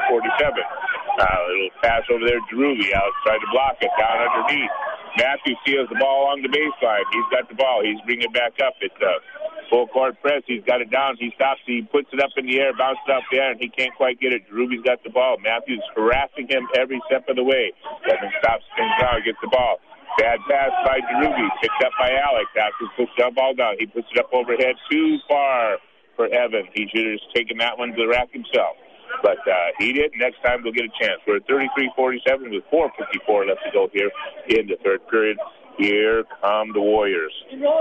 Little pass over there. Jarubi out, tried to block it. Down underneath. Matthew steals the ball along the baseline. He's got the ball. He's bringing it back up. It's full court press. He's got it down. He stops. He puts it up in the air, bounces up there, and he can't quite get it. Jarubi's got the ball. Matthews harassing him every step of the way. Doesn't stop, spins down, gets the ball. Bad pass by Jarubi. Picked up by Alex. Alex puts the ball down. He puts it up overhead. Too far for Evan. He should have just taken that one to the rack himself. But he didn't. Next time we'll get a chance. We're at 33-47 with 4:54 left to go here in the third period. Here come the Warriors.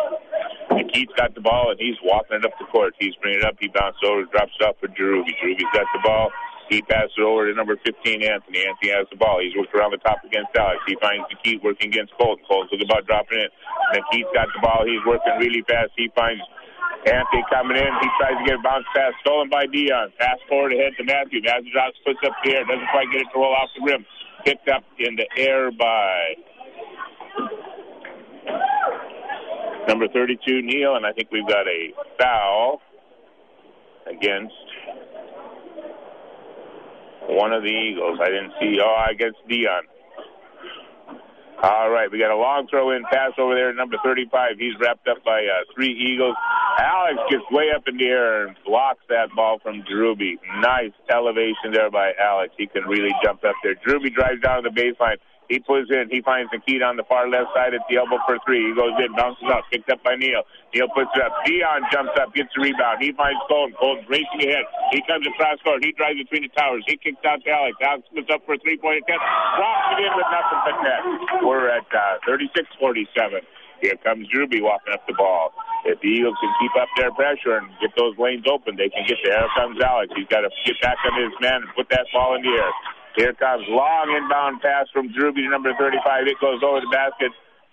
And Keith's got the ball, and he's walking it up the court. He's bringing it up. He bounces over, drops it off for Jarubi. Jarubi's got the ball. He passes it over to number 15, Anthony. Anthony has the ball. He's working around the top against Alex. He finds the Keith working against Colton. Colton's looking about dropping it. And then Keith's got the ball. He's working really fast. He finds Anthony coming in. He tries to get a bounce pass. Stolen by Dion. Pass forward ahead to Matthew. Matthew drops, puts up the air. Doesn't quite get it to roll off the rim. Picked up in the air by number 32, Neil. And I think we've got a foul against one of the Eagles. I didn't see. Against Dion. All right, we got a long throw-in pass over there, number 35. He's wrapped up by 3 Eagles. Alex gets way up in the air and blocks that ball from Jarubi. Nice elevation there by Alex. He can really jump up there. Jarubi drives down to the baseline. He pulls in. He finds Nikita on the far left side at the elbow for 3. He goes in, bounces up, picked up by Neil. Neil puts it up. Dion jumps up, gets the rebound. He finds Colton. Colton's racing ahead. He comes across court. He drives between the towers. He kicks out to Alex. Alex puts up for a 3-point attempt. Drops it in with nothing but net. We're at 36-47. Here comes Jarubi walking up the ball. If the Eagles can keep up their pressure and get those lanes open, they can get there. Here comes Alex. He's got to get back on his man and put that ball in the air. Here comes long inbound pass from Jarubi to number 35. It goes over the basket.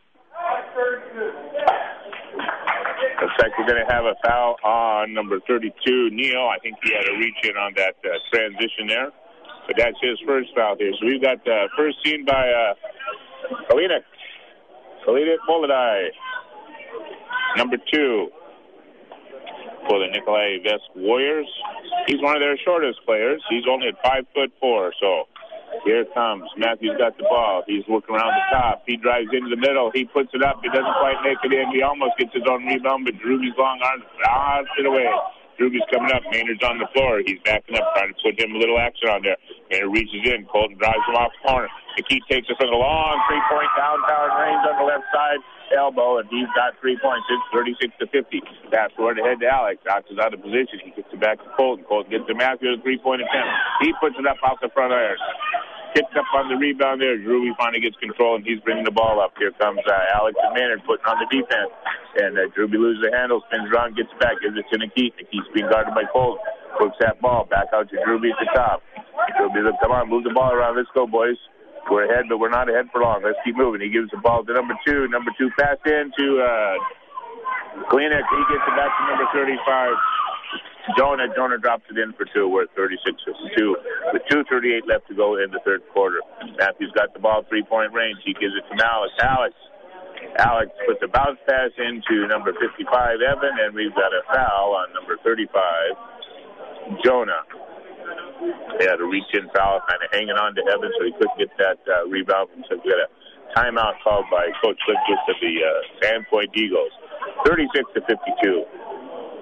Looks like we're going to have a foul on number 32, Neil. I think he had a reach in on that transition there. But that's his first foul here. So we've got first seen by Kalinik Molodai, number 2 for the Nikolai Vest Warriors. He's one of their shortest players. He's only at 5'4". So here it comes. Matthew's got the ball. He's working around the top. He drives into the middle. He puts it up. He doesn't quite make it in. He almost gets his own rebound, but Jarubi's long arms knocks it away. Jarubi's coming up. Maynard's on the floor. He's backing up, trying to put him a little action on there. Maynard reaches in. Colton drives him off the corner. The Keith takes it from the long 3-point downtown range on the left side elbow, and he's got 3 points. It's 36-50. Pass forward ahead to Alex. Alex is out of position. He gets it back to Colton. Colton gets to Matthew with a 3-point attempt. He puts it up off the front iron. Kicked up on the rebound there. Jarubi finally gets control, and he's bringing the ball up. Here comes Alex and Maynard putting on the defense. And Jarubi loses the handle, spins around, gets back, gives it to Nikita. Nikita's being guarded by Colton. Hooks that ball back out to Jarubi at the top. Jarubi, come on, move the ball around. Let's go, boys. We're ahead, but we're not ahead for long. Let's keep moving. He gives the ball to number 2. Number 2 pass in to Klinek. He gets it back to number 35. Jonah drops it in for 2. We're at 36-52 with 2:38 left to go in the third quarter. Matthews got the ball 3-point range. He gives it to Alex. Alex puts a bounce pass into number 55, Evan, and we've got a foul on number 35, Jonah. They had a reach-in foul, kind of hanging on to Evan, so he couldn't get that rebound. So we got a timeout called by Coach Lindquist of the Sandpoint Eagles. 36-52.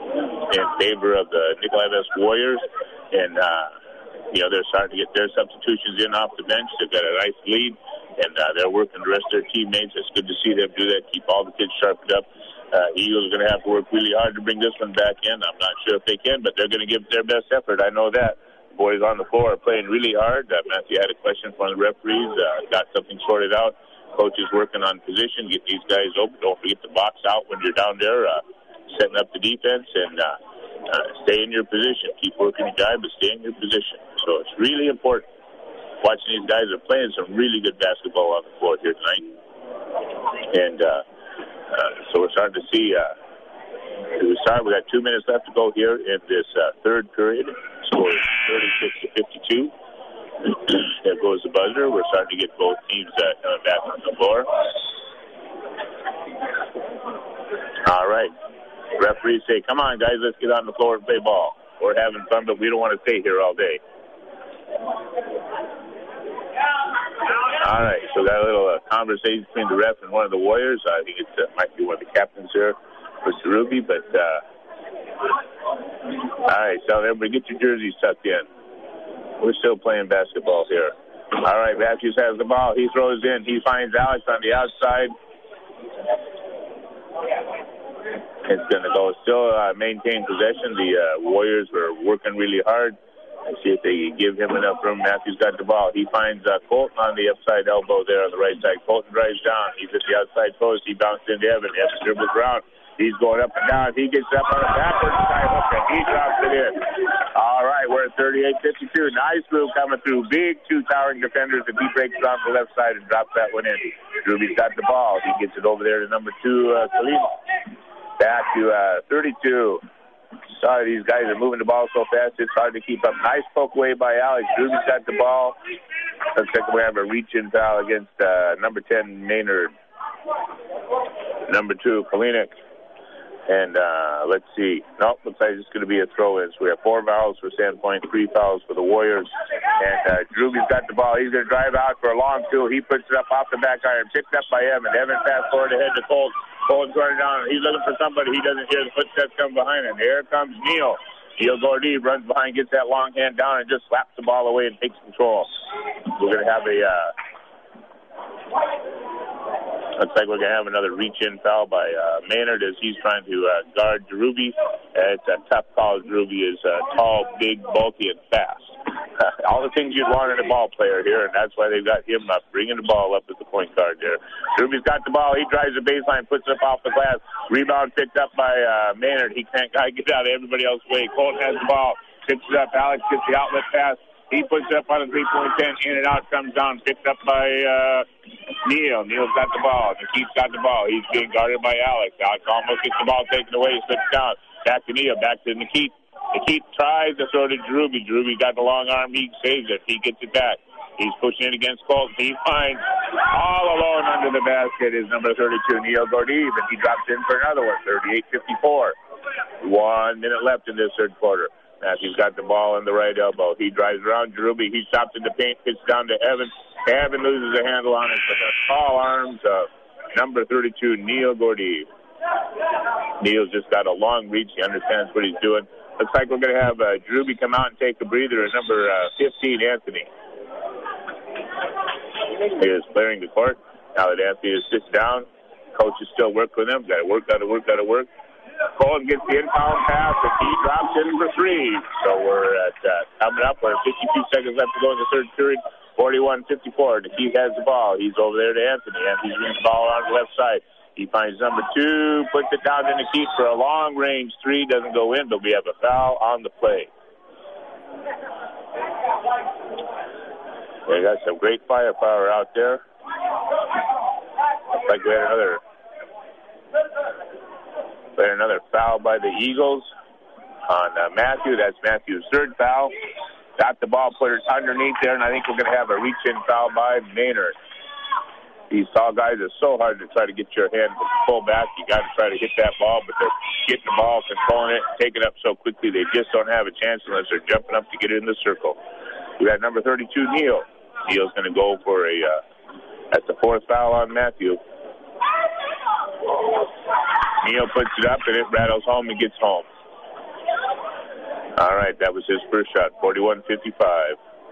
in favor of the Nikolai West Warriors. And, they're starting to get their substitutions in off the bench. They've got a nice lead, and they're working the rest of their teammates. It's good to see them do that, keep all the kids sharpened up. Eagles are going to have to work really hard to bring this one back in. I'm not sure if they can, but they're going to give their best effort. I know that. The boys on the floor are playing really hard. Matthew had a question from the referees, got something sorted out. Coach is working on position, get these guys open. Don't forget to box out when you're down there, setting up the defense, and stay in your position. Keep working your guy, but stay in your position. So it's really important. Watching these guys are playing some really good basketball on the floor here tonight. And so we're starting to see, we got 2 minutes left to go here in this third period. Score is 36-52. There goes the buzzer. We're starting to get both teams coming back on the floor. All right. Referees say, come on, guys, let's get on the floor and play ball. We're having fun, but we don't want to stay here all day. All right, so got a little conversation between the ref and one of the Warriors. I think it might be one of the captains here for Ruby, but all right, so everybody get your jerseys tucked in. We're still playing basketball here. All right, Matthews has the ball. He throws in. He finds Alex on the outside. It's going to go still maintain possession. The Warriors are working really hard. Let's see if they give him enough room. Matthews got the ball. He finds Colton on the upside elbow there on the right side. Colton drives down. He's at the outside post. He bounced into Evan. Evan dribbles around. He's going up and down. He gets up on the backwards side hook, and he drops it in. All right, we're at 38-52. Nice move coming through. Big two towering defenders, and he breaks it on the left side and drops that one in. Ruby's got the ball. He gets it over there to number 2, Khalid. Back to 32. Sorry, these guys are moving the ball so fast, it's hard to keep up. Nice poke away by Alex. Ruby's got the ball. Looks like we have a reach-in foul against number 10, Maynard. Number 2, Kalinik. And let's see. Nope, looks like it's going to be a throw-in. So we have 4 fouls for Sandpoint, 3 fouls for the Warriors. And Ruby's got the ball. He's going to drive out for a long two. He puts it up off the back iron. Picked up by Evan. Evan fast forward ahead to Colt. Colton's going down. He's looking for somebody. He doesn't hear the footsteps come behind him. Here comes Neil. Neil Gordy runs behind, gets that long hand down, and just slaps the ball away and takes control. We're going to have looks like we're going to have another reach-in foul by Maynard as he's trying to guard Ruby. It's a tough call. Ruby is tall, big, bulky, and fast. All the things you'd want in a ball player here, and that's why they've got him up, bringing the ball up as the point guard there. Ruby's got the ball. He drives the baseline, puts it up off the glass. Rebound picked up by Maynard. He can't get out of everybody else's way. Colton has the ball, picks it up. Alex gets the outlet pass. He puts it up on the three-point 10. In and out, comes down, picked up by Neil. Neil's got the ball. Keith's got the ball. He's being guarded by Alex. Alex almost gets the ball taken away. He slips down. Back to Neil. Back to Nikit. Nikit tries to throw to Ruby. Ruby got the long arm. He saves it. He gets it back. He's pushing it against Colton. He finds all alone under the basket is number 32, Neil Gordeev, and he drops in for another one, 38-54. 1 minute left in this third quarter. Matthews got the ball in the right elbow. He drives around Ruby. He stops in the paint, gets down to Evan. Evan loses a handle on it with the tall arms of number 32, Neil Gordeev. Neil's just got a long reach. He understands what he's doing. Looks like we're going to have Ruby come out and take a breather at number 15, Anthony. He is clearing the court. Now that Anthony is sits down, coach is still working with him. Got to work. Colton gets the inbound pass, and he drops in for 3. So we're at coming up. We're 52 seconds left to go in the third period. 41-54. Nikit has the ball. He's over there to Anthony. Anthony's brings the ball on the left side. He finds number 2, puts it down to Nikit for a long-range 3. Doesn't go in, but we have a foul on the play. They got some great firepower out there. Looks like we had another foul by the Eagles on Matthew. That's Matthew's third foul. Got the ball, put it underneath there, and I think we're going to have a reach-in foul by Maynard. These tall guys are so hard to try to get your hand to pull back. You got to try to hit that ball, but they're getting the ball, controlling it, taking it up so quickly they just don't have a chance unless they're jumping up to get it in the circle. We got number 32, Neil. Neil's going to go for that's the 4th foul on Matthew. Neil puts it up, and it rattles home and gets home. All right, that was his first shot, 41-55.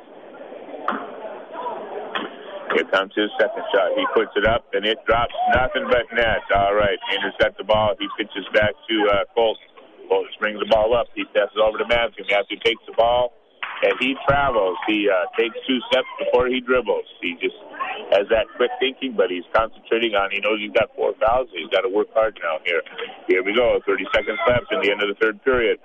Here comes his second shot. He puts it up, and it drops nothing but net. All right, Maynard's got the ball. He pitches back to Colton. Colton brings the ball up. He passes over to Matthew. Matthew takes the ball, and he travels. He takes 2 steps before he dribbles. He just has that quick thinking, but he's concentrating on, he knows he's got 4 fouls. He's got to work hard now here. Here we go, 30 seconds left in the end of the third period.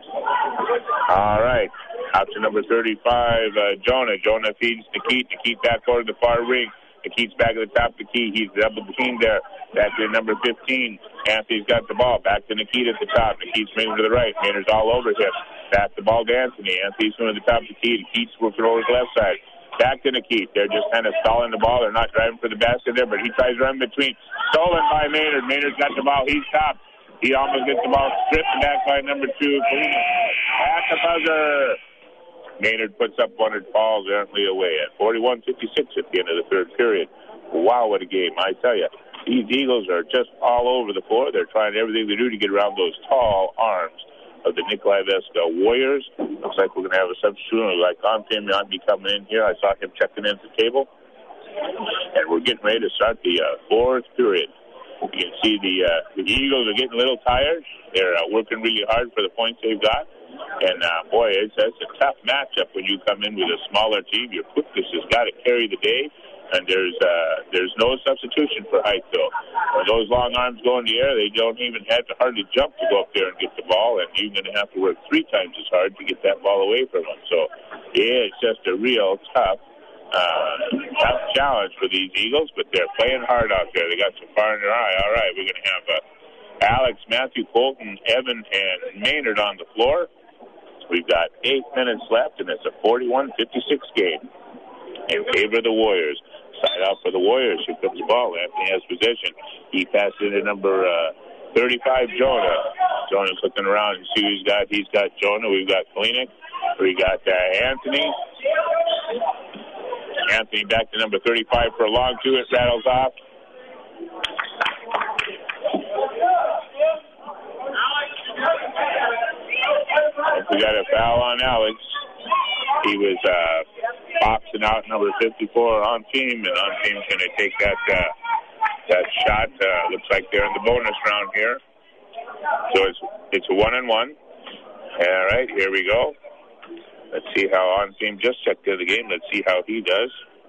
All right, option number 35, Jonah. Jonah feeds Nikit. Nikit back over the far ring. Nikit's back at the top of the key. He's double teamed there. Back to number 15. Anthony's got the ball. Back to Nikit at the top. Nikit's moving to the right. Maynard's all over him. Back the ball to Anthony. Anthony's moving to the top of the key. Nikit's working over his left side. Back to Nikit. They're just kind of stalling the ball. They're not driving for the basket there, but he tries to run between. Stolen by Maynard. Maynard's got the ball. He's top. He almost gets the ball stripped back by number 2. At the buzzer. Maynard puts up one and falls errantly away at 41-56 at the end of the third period. Wow, what a game. I tell you, these Eagles are just all over the floor. They're trying everything they do to get around those tall arms of the Nikolai Vesca Warriors. Looks like we're going to have a substitute. Like Antim might be coming in here. I saw him checking in at the table. And we're getting ready to start the fourth period. You can see the Eagles are getting a little tired. They're working really hard for the points they've got. And, boy, it's a tough matchup when you come in with a smaller team. Your quickness has got to carry the day, and there's no substitution for height, though. When those long arms go in the air, they don't even have to hardly jump to go up there and get the ball, and you're going to have to work 3 times as hard to get that ball away from them. So, yeah, it's just a real tough challenge for these Eagles, but they're playing hard out there. They got some fire in their eye. All right, we're going to have Alex, Matthew, Colton, Evan, and Maynard on the floor. We've got 8 minutes left, and it's a 41-56 game in favor of the Warriors. Side out for the Warriors. Here comes the ball. Anthony has possession. He passes it to number 35, Jonah. Jonah's looking around and see who he's got. He's got Jonah. We've got Kalinick. We got Anthony. Anthony back to number 35 for a long 2. It rattles off. We got a foul on Alex. He was boxing out number 54 on team, and on team's going to take that shot. Looks like they're in the bonus round here. So it's a 1-1. All right, here we go. Let's see how on team just checked in the game. Let's see how he does.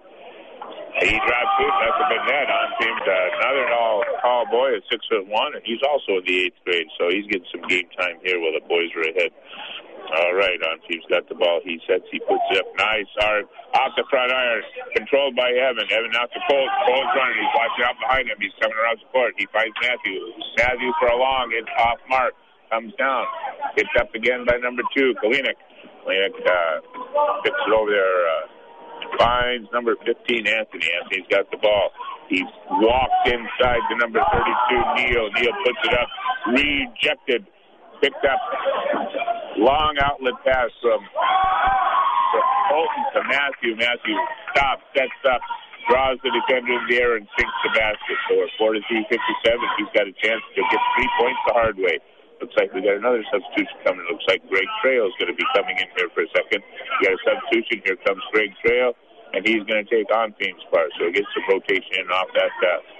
He drops it. That's a good net. On team's another tall boy at 6'1", and he's also in the 8th grade, so he's getting some game time here while the boys are ahead. All right, on team's got the ball. He sets. He puts it up. Nice arc off the front iron, controlled by Evan. Evan out to Colt. Colt's running. He's watching out behind him. He's coming around the court. He finds Matthew. Matthew for a long. It's off mark. Comes down. Picked up again by number 2, Kalinick. Kalinick picks it over there. Finds number 15, Anthony. Anthony's got the ball. He's walked inside to number 32, Neal. Neal puts it up. Rejected. Picked up. Long outlet pass from Colton to Matthew. Matthew stops, sets up, draws the defender in the air, and sinks the basket. So at 43-57, he's got a chance to get 3 points the hard way. Looks like we got another substitution coming. Looks like Greg Trail is going to be coming in here for a second. We got a substitution. Here comes Greg Trail, and he's going to take on team's part. So he gets some rotation in off that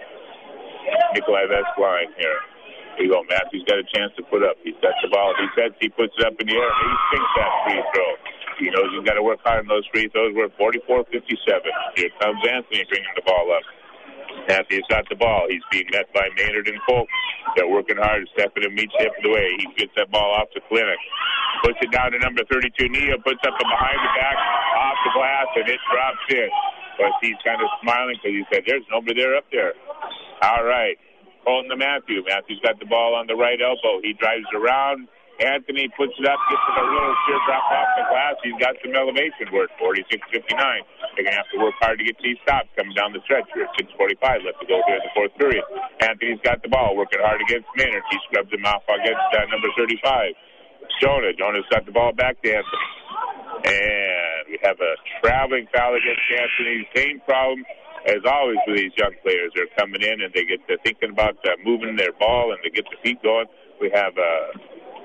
Nikolai Vesca line here. Here you go. Matthew's got a chance to put up. He's got the ball. He sets. He puts it up in the air, and he sinks that free throw. He knows he's got to work hard on those free throws. We're at 44-57. Here comes Anthony bringing the ball up. Anthony's got the ball. He's being met by Maynard and Colton. They're working hard. Stepping and meets him the way. He gets that ball off to Kalinick. Puts it down to number 32, Neal. Puts up a behind the back, off the glass, and it drops in. But he's kind of smiling because he said, there's nobody there up there. All right. Colton to Matthew. Matthew's got the ball on the right elbow. He drives around. Anthony puts it up, gets it a little sheer drop off the glass. He's got some elevation. We're at 46-59. They're going to have to work hard to get these stops coming down the stretch. We're at 6:45 left to go here in the fourth period. Anthony's got the ball, working hard against Maynard. He scrubs him off against number 35. Jonah's got the ball back to Anthony. And we have a traveling foul against Anthony. Same problem as always with these young players. They're coming in and they get to thinking about moving their ball and they get the feet going. We have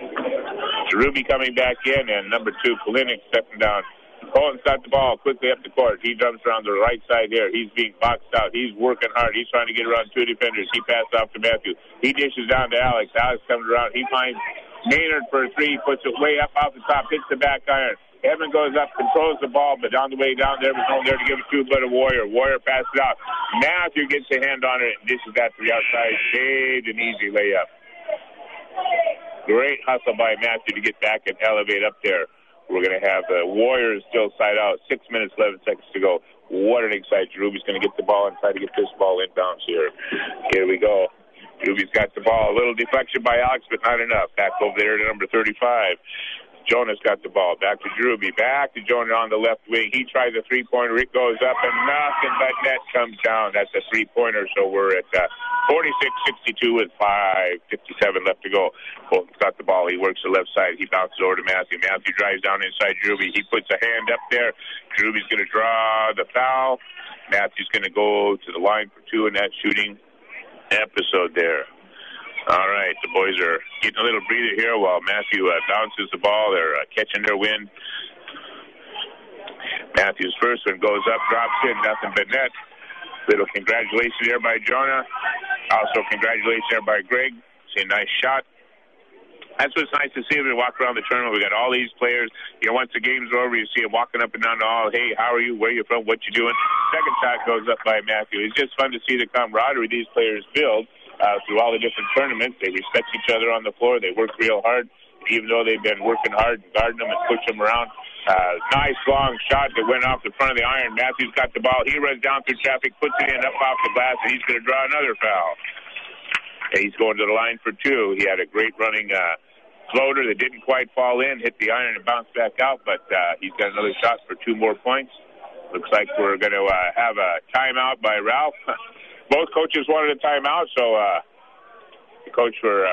Ruby coming back in, and number 2, Kalinick stepping down. Colton's got the ball quickly up the court. He jumps around the right side here. He's being boxed out. He's working hard. He's trying to get around 2 defenders. He passes off to Matthew. He dishes down to Alex. Alex comes around. He finds Maynard for a 3, puts it way up off the top, hits the back iron. Evan goes up, controls the ball, but on the way down there was no one there to give it to, but a Warrior. Warrior passes it out. Matthew gets a hand on it and dishes that to the outside. Saved an easy layup. Great hustle by Matthew to get back and elevate up there. We're going to have the Warriors still side out. 6 minutes, 11 seconds to go. What an exciting. Ruby's going to get the ball and try to get this ball inbounds here. Here we go. Ruby's got the ball. A little deflection by Alex, but not enough. Back over there to number 35. Jonas got the ball. Back to Druby. Back to Jonas on the left wing. He tries a three-pointer. It goes up, and nothing but net comes down. That's a three-pointer, so we're at 46-62 with 5:57 left to go. Bolton's got the ball. He works the left side. He bounces over to Matthew. Matthew drives down inside Druby. He puts a hand up there. Druby's going to draw the foul. Matthew's going to go to the line for 2 in that shooting episode there. All right, the boys are getting a little breather here while Matthew bounces the ball. They're catching their wind. Matthew's first one goes up, drops in, nothing but net. Little congratulations there by Jonah. Also congratulations there by Greg. See a nice shot. That's what's nice to see when we walk around the tournament. We got all these players. You know, once the game's over, you see them walking up and down the hall. Hey, how are you? Where are you from? What you doing? Second shot goes up by Matthew. It's just fun to see the camaraderie these players build through all the different tournaments. They respect each other on the floor. They work real hard, even though they've been working hard and guarding them and pushing them around. Nice long shot that went off the front of the iron. Matthew's got the ball. He runs down through traffic, puts it in up off the glass, and he's going to draw another foul. And he's going to the line for 2. He had a great running floater that didn't quite fall in, hit the iron and bounced back out, but he's got another shot for 2 more points. Looks like we're going to have a timeout by Ralph. Both coaches wanted a timeout, so the coach for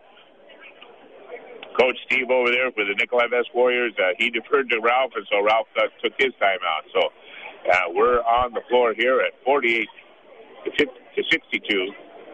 Coach Steve over there for the Nikolai West Warriors, he deferred to Ralph, and so Ralph took his timeout. So we're on the floor here at 48-62.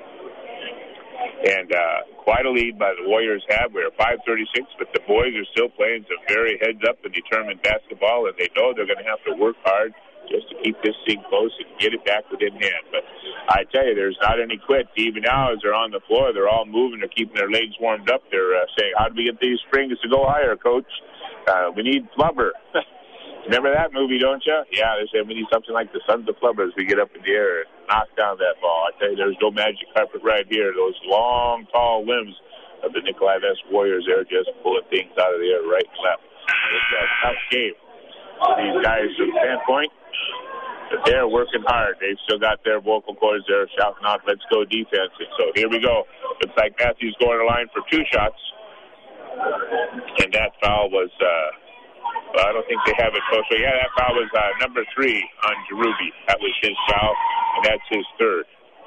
And quite a lead by the Warriors have. We're 5:36, but the boys are still playing some very heads-up and determined basketball, and they know they're going to have to work hard just to keep this thing close and get it back within hand. But I tell you, there's not any quit. Even now, as they're on the floor, they're all moving. They're keeping their legs warmed up. They're saying, how do we get these springs to go higher, Coach? We need flubber. Remember that movie, don't you? Yeah, they said we need something like the Sons of Flubber as we get up in the air and knock down that ball. I tell you, there's no magic carpet right here. Those long, tall limbs of the Nikolai West Warriors, they're just pulling things out of the air right and left. It's a tough game for these guys from standpoint. But they're working hard. They've still got their vocal cords. They're shouting out, let's go defense. And so here we go. Looks like Matthew's going to the line for 2 shots. And that foul was, well, I don't think they have it close. So, yeah, that foul was number 3 on Jarubi. That was his foul, and that's his 3rd.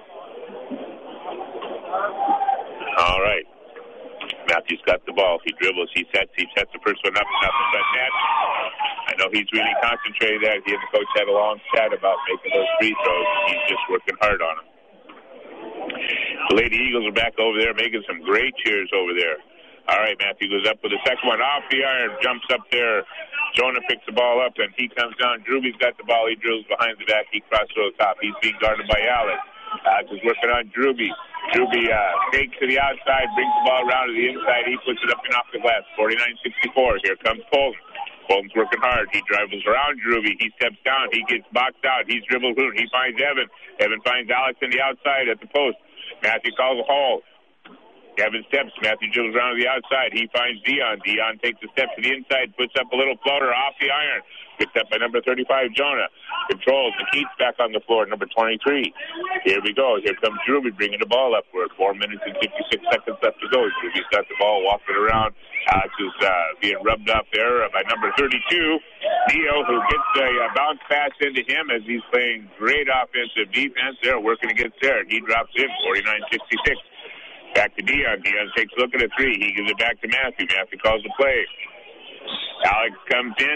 All right. Matthew's got the ball. He dribbles. He sets the first one up. Nothing but net. I know he's really concentrated there. He and the coach had a long chat about making those free throws. He's just working hard on them. The Lady Eagles are back over there making some great cheers over there. All right, Matthew goes up with the second one off the iron, jumps up there. Jonah picks the ball up, and he comes down. Druby's got the ball. He drills behind the back. He crosses to the top. He's being guarded by Alex. Alex is working on Druby. Druby takes to the outside, brings the ball around to the inside. He puts it up and off the glass. 49-64. Here comes Colton. Colton's working hard. He dribbles around Druby. He steps down. He gets boxed out. He's dribbled through. He finds Evan. Evan finds Alex in the outside at the post. Matthew calls a hold. Evan steps. Matthew dribbles around to the outside. He finds Dion. Dion takes a step to the inside, puts up a little floater off the iron. Picked up by number 35, Jonah. Controls. The Keats back on the floor, number 23. Here we go. Here comes Druby bringing the ball up. We're at 4 minutes and 56 seconds left to go. Druby's got the ball walking around. Alex is being rubbed up there by number 32, Neo, who gets a bounce pass into him as he's playing great offensive defense there, working against there. He drops in, 49-66. Back to Dion. Dion takes a look at a 3. He gives it back to Matthew. Matthew calls the play. Alex comes in.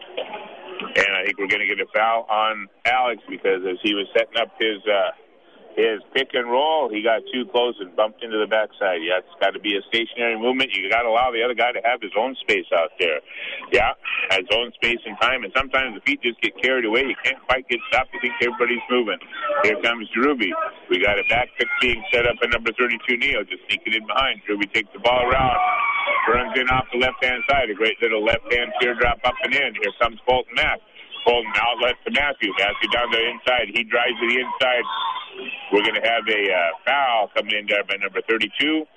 And I think we're going to get a foul on Alex because as he was setting up his his pick and roll. He got too close and bumped into the backside. Yeah, it's got to be a stationary movement. You got to allow the other guy to have his own space out there. Yeah, his own space and time, and sometimes the feet just get carried away. You can't quite get stopped. You think everybody's moving. Here comes Ruby. We got a back pick being set up at number 32, Neal, just sneaking in behind. Ruby takes the ball around, runs in off the left-hand side. A great little left-hand teardrop up and in. Here comes Colton Mack. Colton outlet to Matthew. Matthew down the inside. He drives to the inside. We're going to have a foul coming in there by number 32.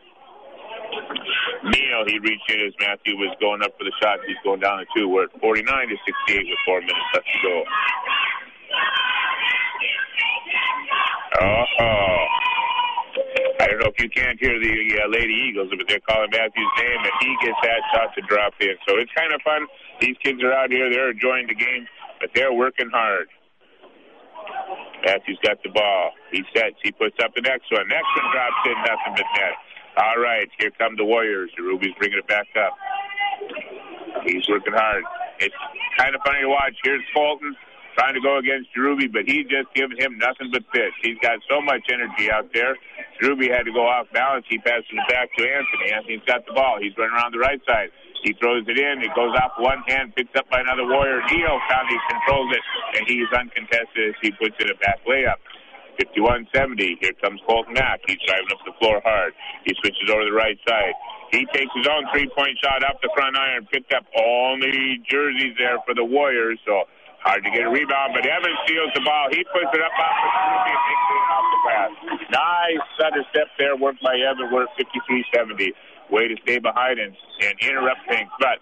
Neal, he reached in as Matthew was going up for the shot. He's going down to 2. We're at 49 to 68 with 4 minutes left to go. I don't know if you can't hear the Lady Eagles, but they're calling Matthew's name, and he gets that shot to drop in. So it's kind of fun. These kids are out here. They're enjoying the game, but they're working hard. Matthew's got the ball. He sets. He puts up the next one. Next one drops in, nothing but net. All right, here come the Warriors. Ruby's bringing it back up. He's working hard. It's kind of funny to watch. Here's Colton trying to go against Ruby, but he's just giving him nothing but fish. He's got so much energy out there. Ruby had to go off balance. He passes it back to Anthony. Anthony's got the ball. He's running around the right side. He throws it in. It goes off one hand, picked up by another Warrior. Neal found he controls it, and he's uncontested as he puts it a back layup. 51-70. Here comes Colton Mack. He's driving up the floor hard. He switches over to the right side. He takes his own three-point shot up the front iron, picked up only jerseys there for the Warriors, so hard to get a rebound, but Evans steals the ball. He puts it up off the Ruby and takes it off the glass. Nice center step there, worked by Evans. We're 53-70. Way to stay behind and interrupt things, but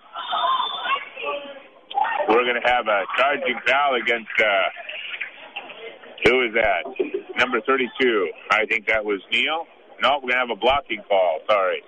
we're going to have a charging foul against, who is that? Number 32. I think that was Neal. No, we're going to have a blocking call. Sorry.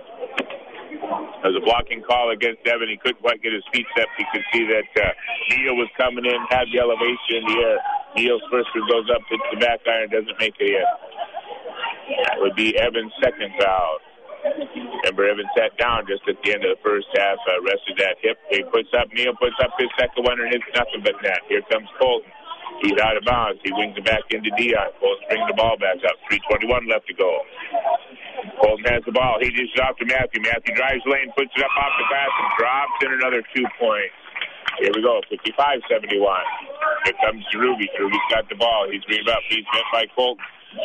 There's a blocking call against Evan. He couldn't quite get his feet set. You could see that Neal was coming in, had the elevation in the air. Neal's first one goes up, hits the back iron, doesn't make it yet. That would be Evan's second foul. Remember, Evan sat down just at the end of the first half, rested that hip. He puts up, Neal puts up his second one, and it's nothing but net. Here comes Colton. He's out of bounds. He wings it back into Dion. Colton brings the ball back up. 3:21 left to go. Colton has the ball. He dishes off to Matthew. Matthew drives lane, puts it up off the glass, and drops in another 2 points. Here we go, 55-71. Here comes Ruby. Ruby's got the ball. He's bringing it up. He's met by Colton.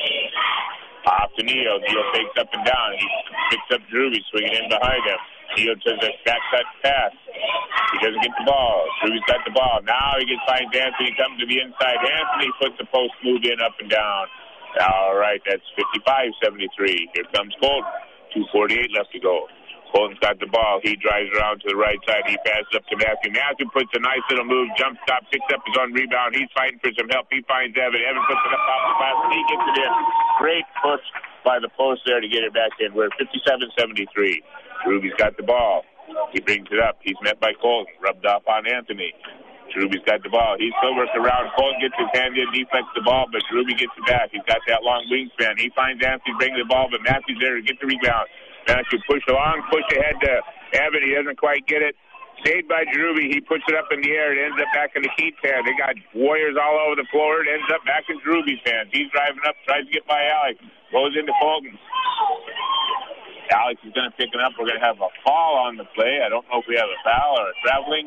Off to Neal. Neal takes up and down. He picks up Ruby, swinging in behind him. Neal does a backside pass. He doesn't get the ball. Ruby's got the ball. Now he gets finds Anthony. Comes to the inside. Anthony puts the post move in up and down. All right, that's 55-73. Here comes Colton. 2:48 left to go. Colton's got the ball. He drives around to the right side. He passes up to Matthew. Matthew puts a nice little move. Jump stop. Picks up his own rebound. He's fighting for some help. He finds Evan. Evan puts it up off the glass, and he gets it in. Great push by the post there to get it back in. We're 57-73. Ruby's got the ball. He brings it up. He's met by Colton. Rubbed off on Anthony. Ruby's got the ball. He still works around. Colton gets his hand in, deflects the ball, but Ruby gets it back. He's got that long wingspan. He finds Anthony bringing the ball, but Matthew's there to get the rebound. Matthew push along, push ahead to Evan. He doesn't quite get it. Saved by Ruby. He puts it up in the air. It ends up back in the Keats' hand. They got Warriors all over the floor. It ends up back in Ruby's hands. He's driving up, tries to get by Alex. Goes into Colton. Alex is going to pick it up. We're going to have a fall on the play. I don't know if we have a foul or a traveling.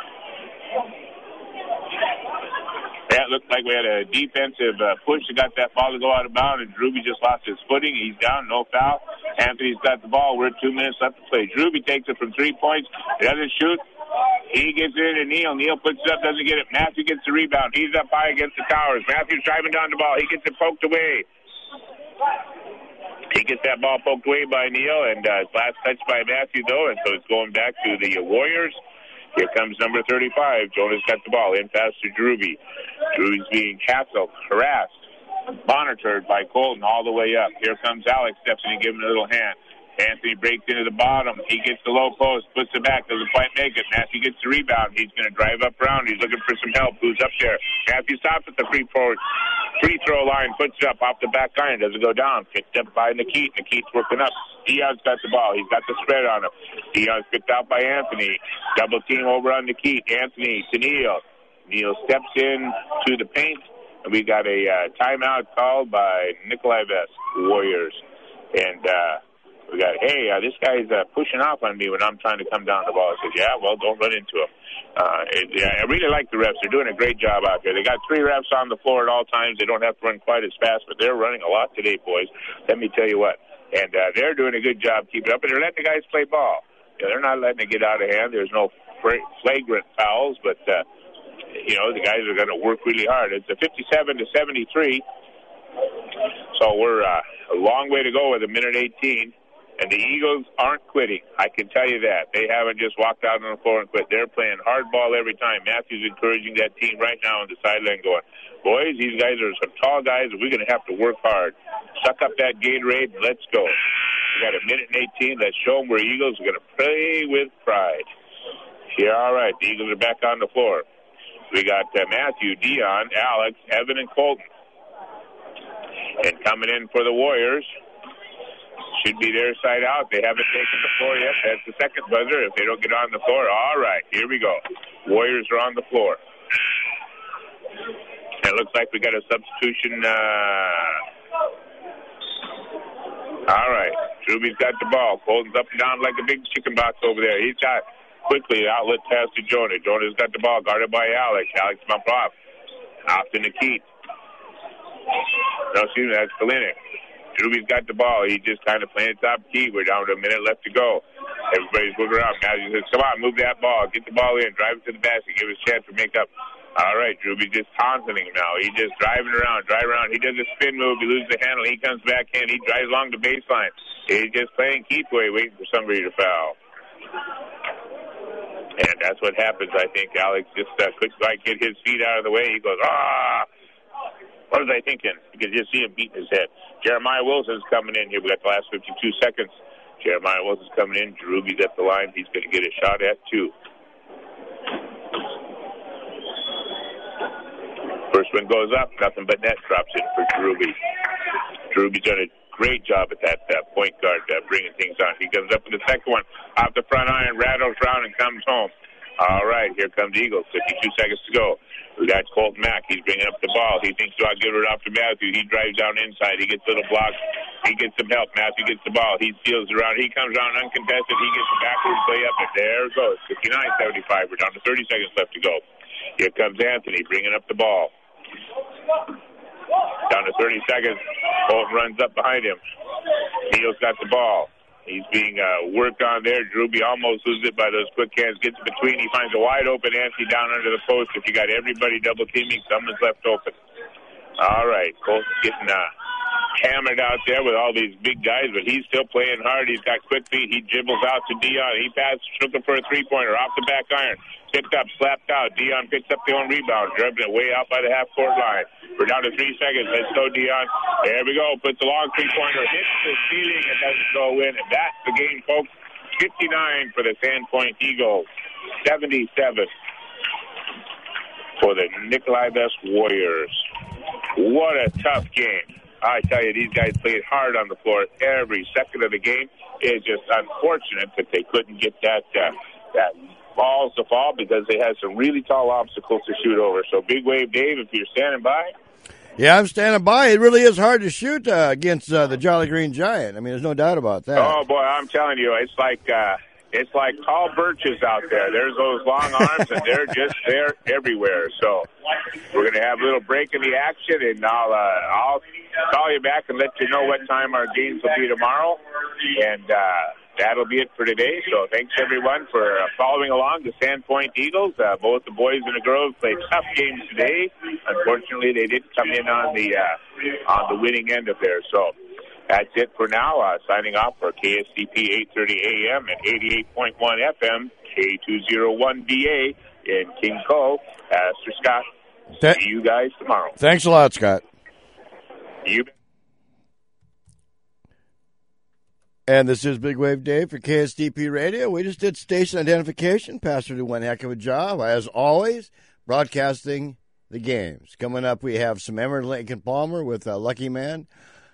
That looked like we had a defensive push that got that ball to go out of bounds, and Ruby just lost his footing. He's down, no foul. Anthony's got the ball. We're 2 minutes left to play. Ruby takes it from 3 points. He doesn't shoot. He gets it to Neal. Neal puts it up, doesn't get it. Matthew gets the rebound. He's up high against the towers. Matthew's driving down the ball. He gets it poked away. He gets that ball poked away by Neal, and last touch by Matthew, though, and so it's going back to the Warriors. Here comes number 35. Jonas got the ball. In pass to Ruby. Ruby's being hassled, harassed, monitored by Colton all the way up. Here comes Alex, steps in and gives him a little hand. Anthony breaks into the bottom. He gets the low post, puts it back, doesn't quite make it. Matthew gets the rebound. He's going to drive up around. He's looking for some help. Who's up there? Matthew stops at the free throw line, puts it up off the back iron, doesn't go down. Picked up by Nikit. Nikit's working up. Dion's got the ball. He's got the spread on him. Dion's picked out by Anthony. Double team over on Nikit. Anthony to Neal. Neal steps in to the paint. We got a timeout called by Nikolai Vest Warriors. And we got, hey, this guy's pushing off on me when I'm trying to come down the ball. I said, yeah, well, don't run into him. I really like the refs. They're doing a great job out there. They got 3 refs on the floor at all times. They don't have to run quite as fast, but they're running a lot today, boys. Let me tell you what. And they're doing a good job keeping up, and they're letting the guys play ball. They're not letting it get out of hand. There's no flagrant fouls, but, the guys are going to work really hard. It's a 57-73, so we're a long way to go with a minute 18. And the Eagles aren't quitting. I can tell you that. They haven't just walked out on the floor and quit. They're playing hardball every time. Matthew's encouraging that team right now on the sideline going, boys, these guys are some tall guys, and we're going to have to work hard. Suck up that Gatorade, and let's go. We got a minute and 18. Let's show them we're Eagles. We're going to play with pride. Yeah, all right. The Eagles are back on the floor. We got Matthew, Dion, Alex, Evan, and Colton. And coming in for the Warriors should be their side out. They haven't taken the floor yet. That's the second buzzer. If they don't get on the floor, all right, here we go. Warriors are on the floor. It looks like we got a substitution. All right, Ruby's got the ball. Colton's up and down like a big chicken box over there. He's got quickly outlet pass to Jonah. Jonah's got the ball guarded by Alex. Alex bump off. Off to Nikit. No, excuse me, that's Kalinick. Ruby's got the ball. He's just kind of playing top key. We're down to a minute left to go. Everybody's looking around. Matthew says, come on, move that ball. Get the ball in. Drive it to the basket. Give us a chance to make up. All right, Ruby's just taunting him now. He's just driving around. He does a spin move. He loses the handle. He comes back in. He drives along the baseline. He's just playing keep away, waiting for somebody to foul. And that's what happens, I think. Alex just couldn't quite get his feet out of the way. He goes, what was I thinking? You could just see him beating his head. Jeremiah Wilson's coming in here. We got the last 52 seconds. Jeremiah Wilson's coming in. Ruby's at the line. He's going to get a shot at 2. First one goes up. Nothing but net drops in for Ruby. Ruby's done a great job at that point guard bringing things on. He comes up with the second one. Off the front iron, rattles around and comes home. All right, here comes Eagles. 52 seconds to go. We got Colton Mack. He's bringing up the ball. He thinks about giving it off to Matthew. He drives down inside. He gets a little block. He gets some help. Matthew gets the ball. He steals around. He comes around uncontested. He gets the backward play up, and there it goes. 59-75. We're down to 30 seconds left to go. Here comes Anthony bringing up the ball. Down to 30 seconds. Colton runs up behind him. Neal's got the ball. He's being worked on there. Ruby almost loses it by those quick hands. Gets in between. He finds a wide open Anthony down under the post. If you got everybody double teaming, someone's left open. All right. Colton's getting hammered out there with all these big guys, but he's still playing hard. He's got quick feet. He dribbles out to Dion. He passes, looking for a three-pointer off the back iron. Picked up, slapped out. Dion picks up the own rebound, dribbling it way out by the half-court line. We're down to 3 seconds. Let's go, Dion. There we go. Puts a long three-pointer, hits the ceiling, and doesn't go in. And that's the game, folks. 59 for the Sandpoint Eagles. 77 for the Nikolai Vest Warriors. What a tough game. I tell you, these guys played hard on the floor every second of the game. It's just unfortunate that they couldn't get that balls to fall because they had some really tall obstacles to shoot over. So, Big Wave Dave, if you're standing by. Yeah, I'm standing by. It really is hard to shoot against the Jolly Green Giant. I mean, there's no doubt about that. Oh, boy, I'm telling you, it's like tall birches out there. There's those long arms, and they're just there everywhere. So we're going to have a little break in the action, and I'll call you back and let you know what time our games will be tomorrow. And that'll be it for today. So thanks, everyone, for following along. The Sandpoint Eagles, both the boys and the girls, played tough games today. Unfortunately, they didn't come in on the winning end of theirs. So that's it for now. Signing off for KSTP 830 AM and 88.1 FM, K201BA in King Cove. Pastor Scott, see you guys tomorrow. Thanks a lot, Scott. You bet. And this is Big Wave Dave for KSTP Radio. We just did station identification. Pastor did one heck of a job, as always, broadcasting the games. Coming up, we have some Emerald Lincoln Palmer with Lucky Man.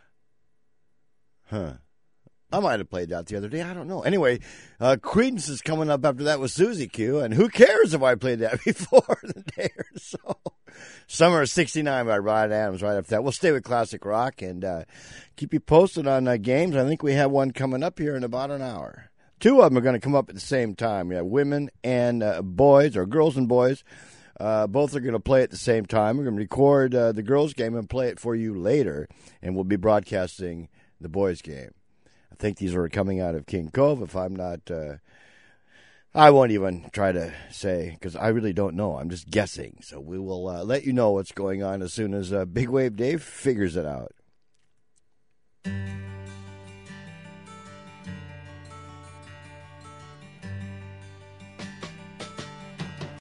I might have played that the other day. I don't know. Anyway, Creedence is coming up after that with Susie Q. And who cares if I played that before the day or so. Summer of '69 by Rod Adams right after that. We'll stay with classic rock and keep you posted on games. I think we have one coming up here in about an hour. Two of them are going to come up at the same time. We have women and boys, or girls and boys. Both are going to play at the same time. We're going to record the girls' game and play it for you later, and we'll be broadcasting the boys' game. I think these are coming out of King Cove. If I'm not, I won't even try to say because I really don't know. I'm just guessing. So we will let you know what's going on as soon as Big Wave Dave figures it out.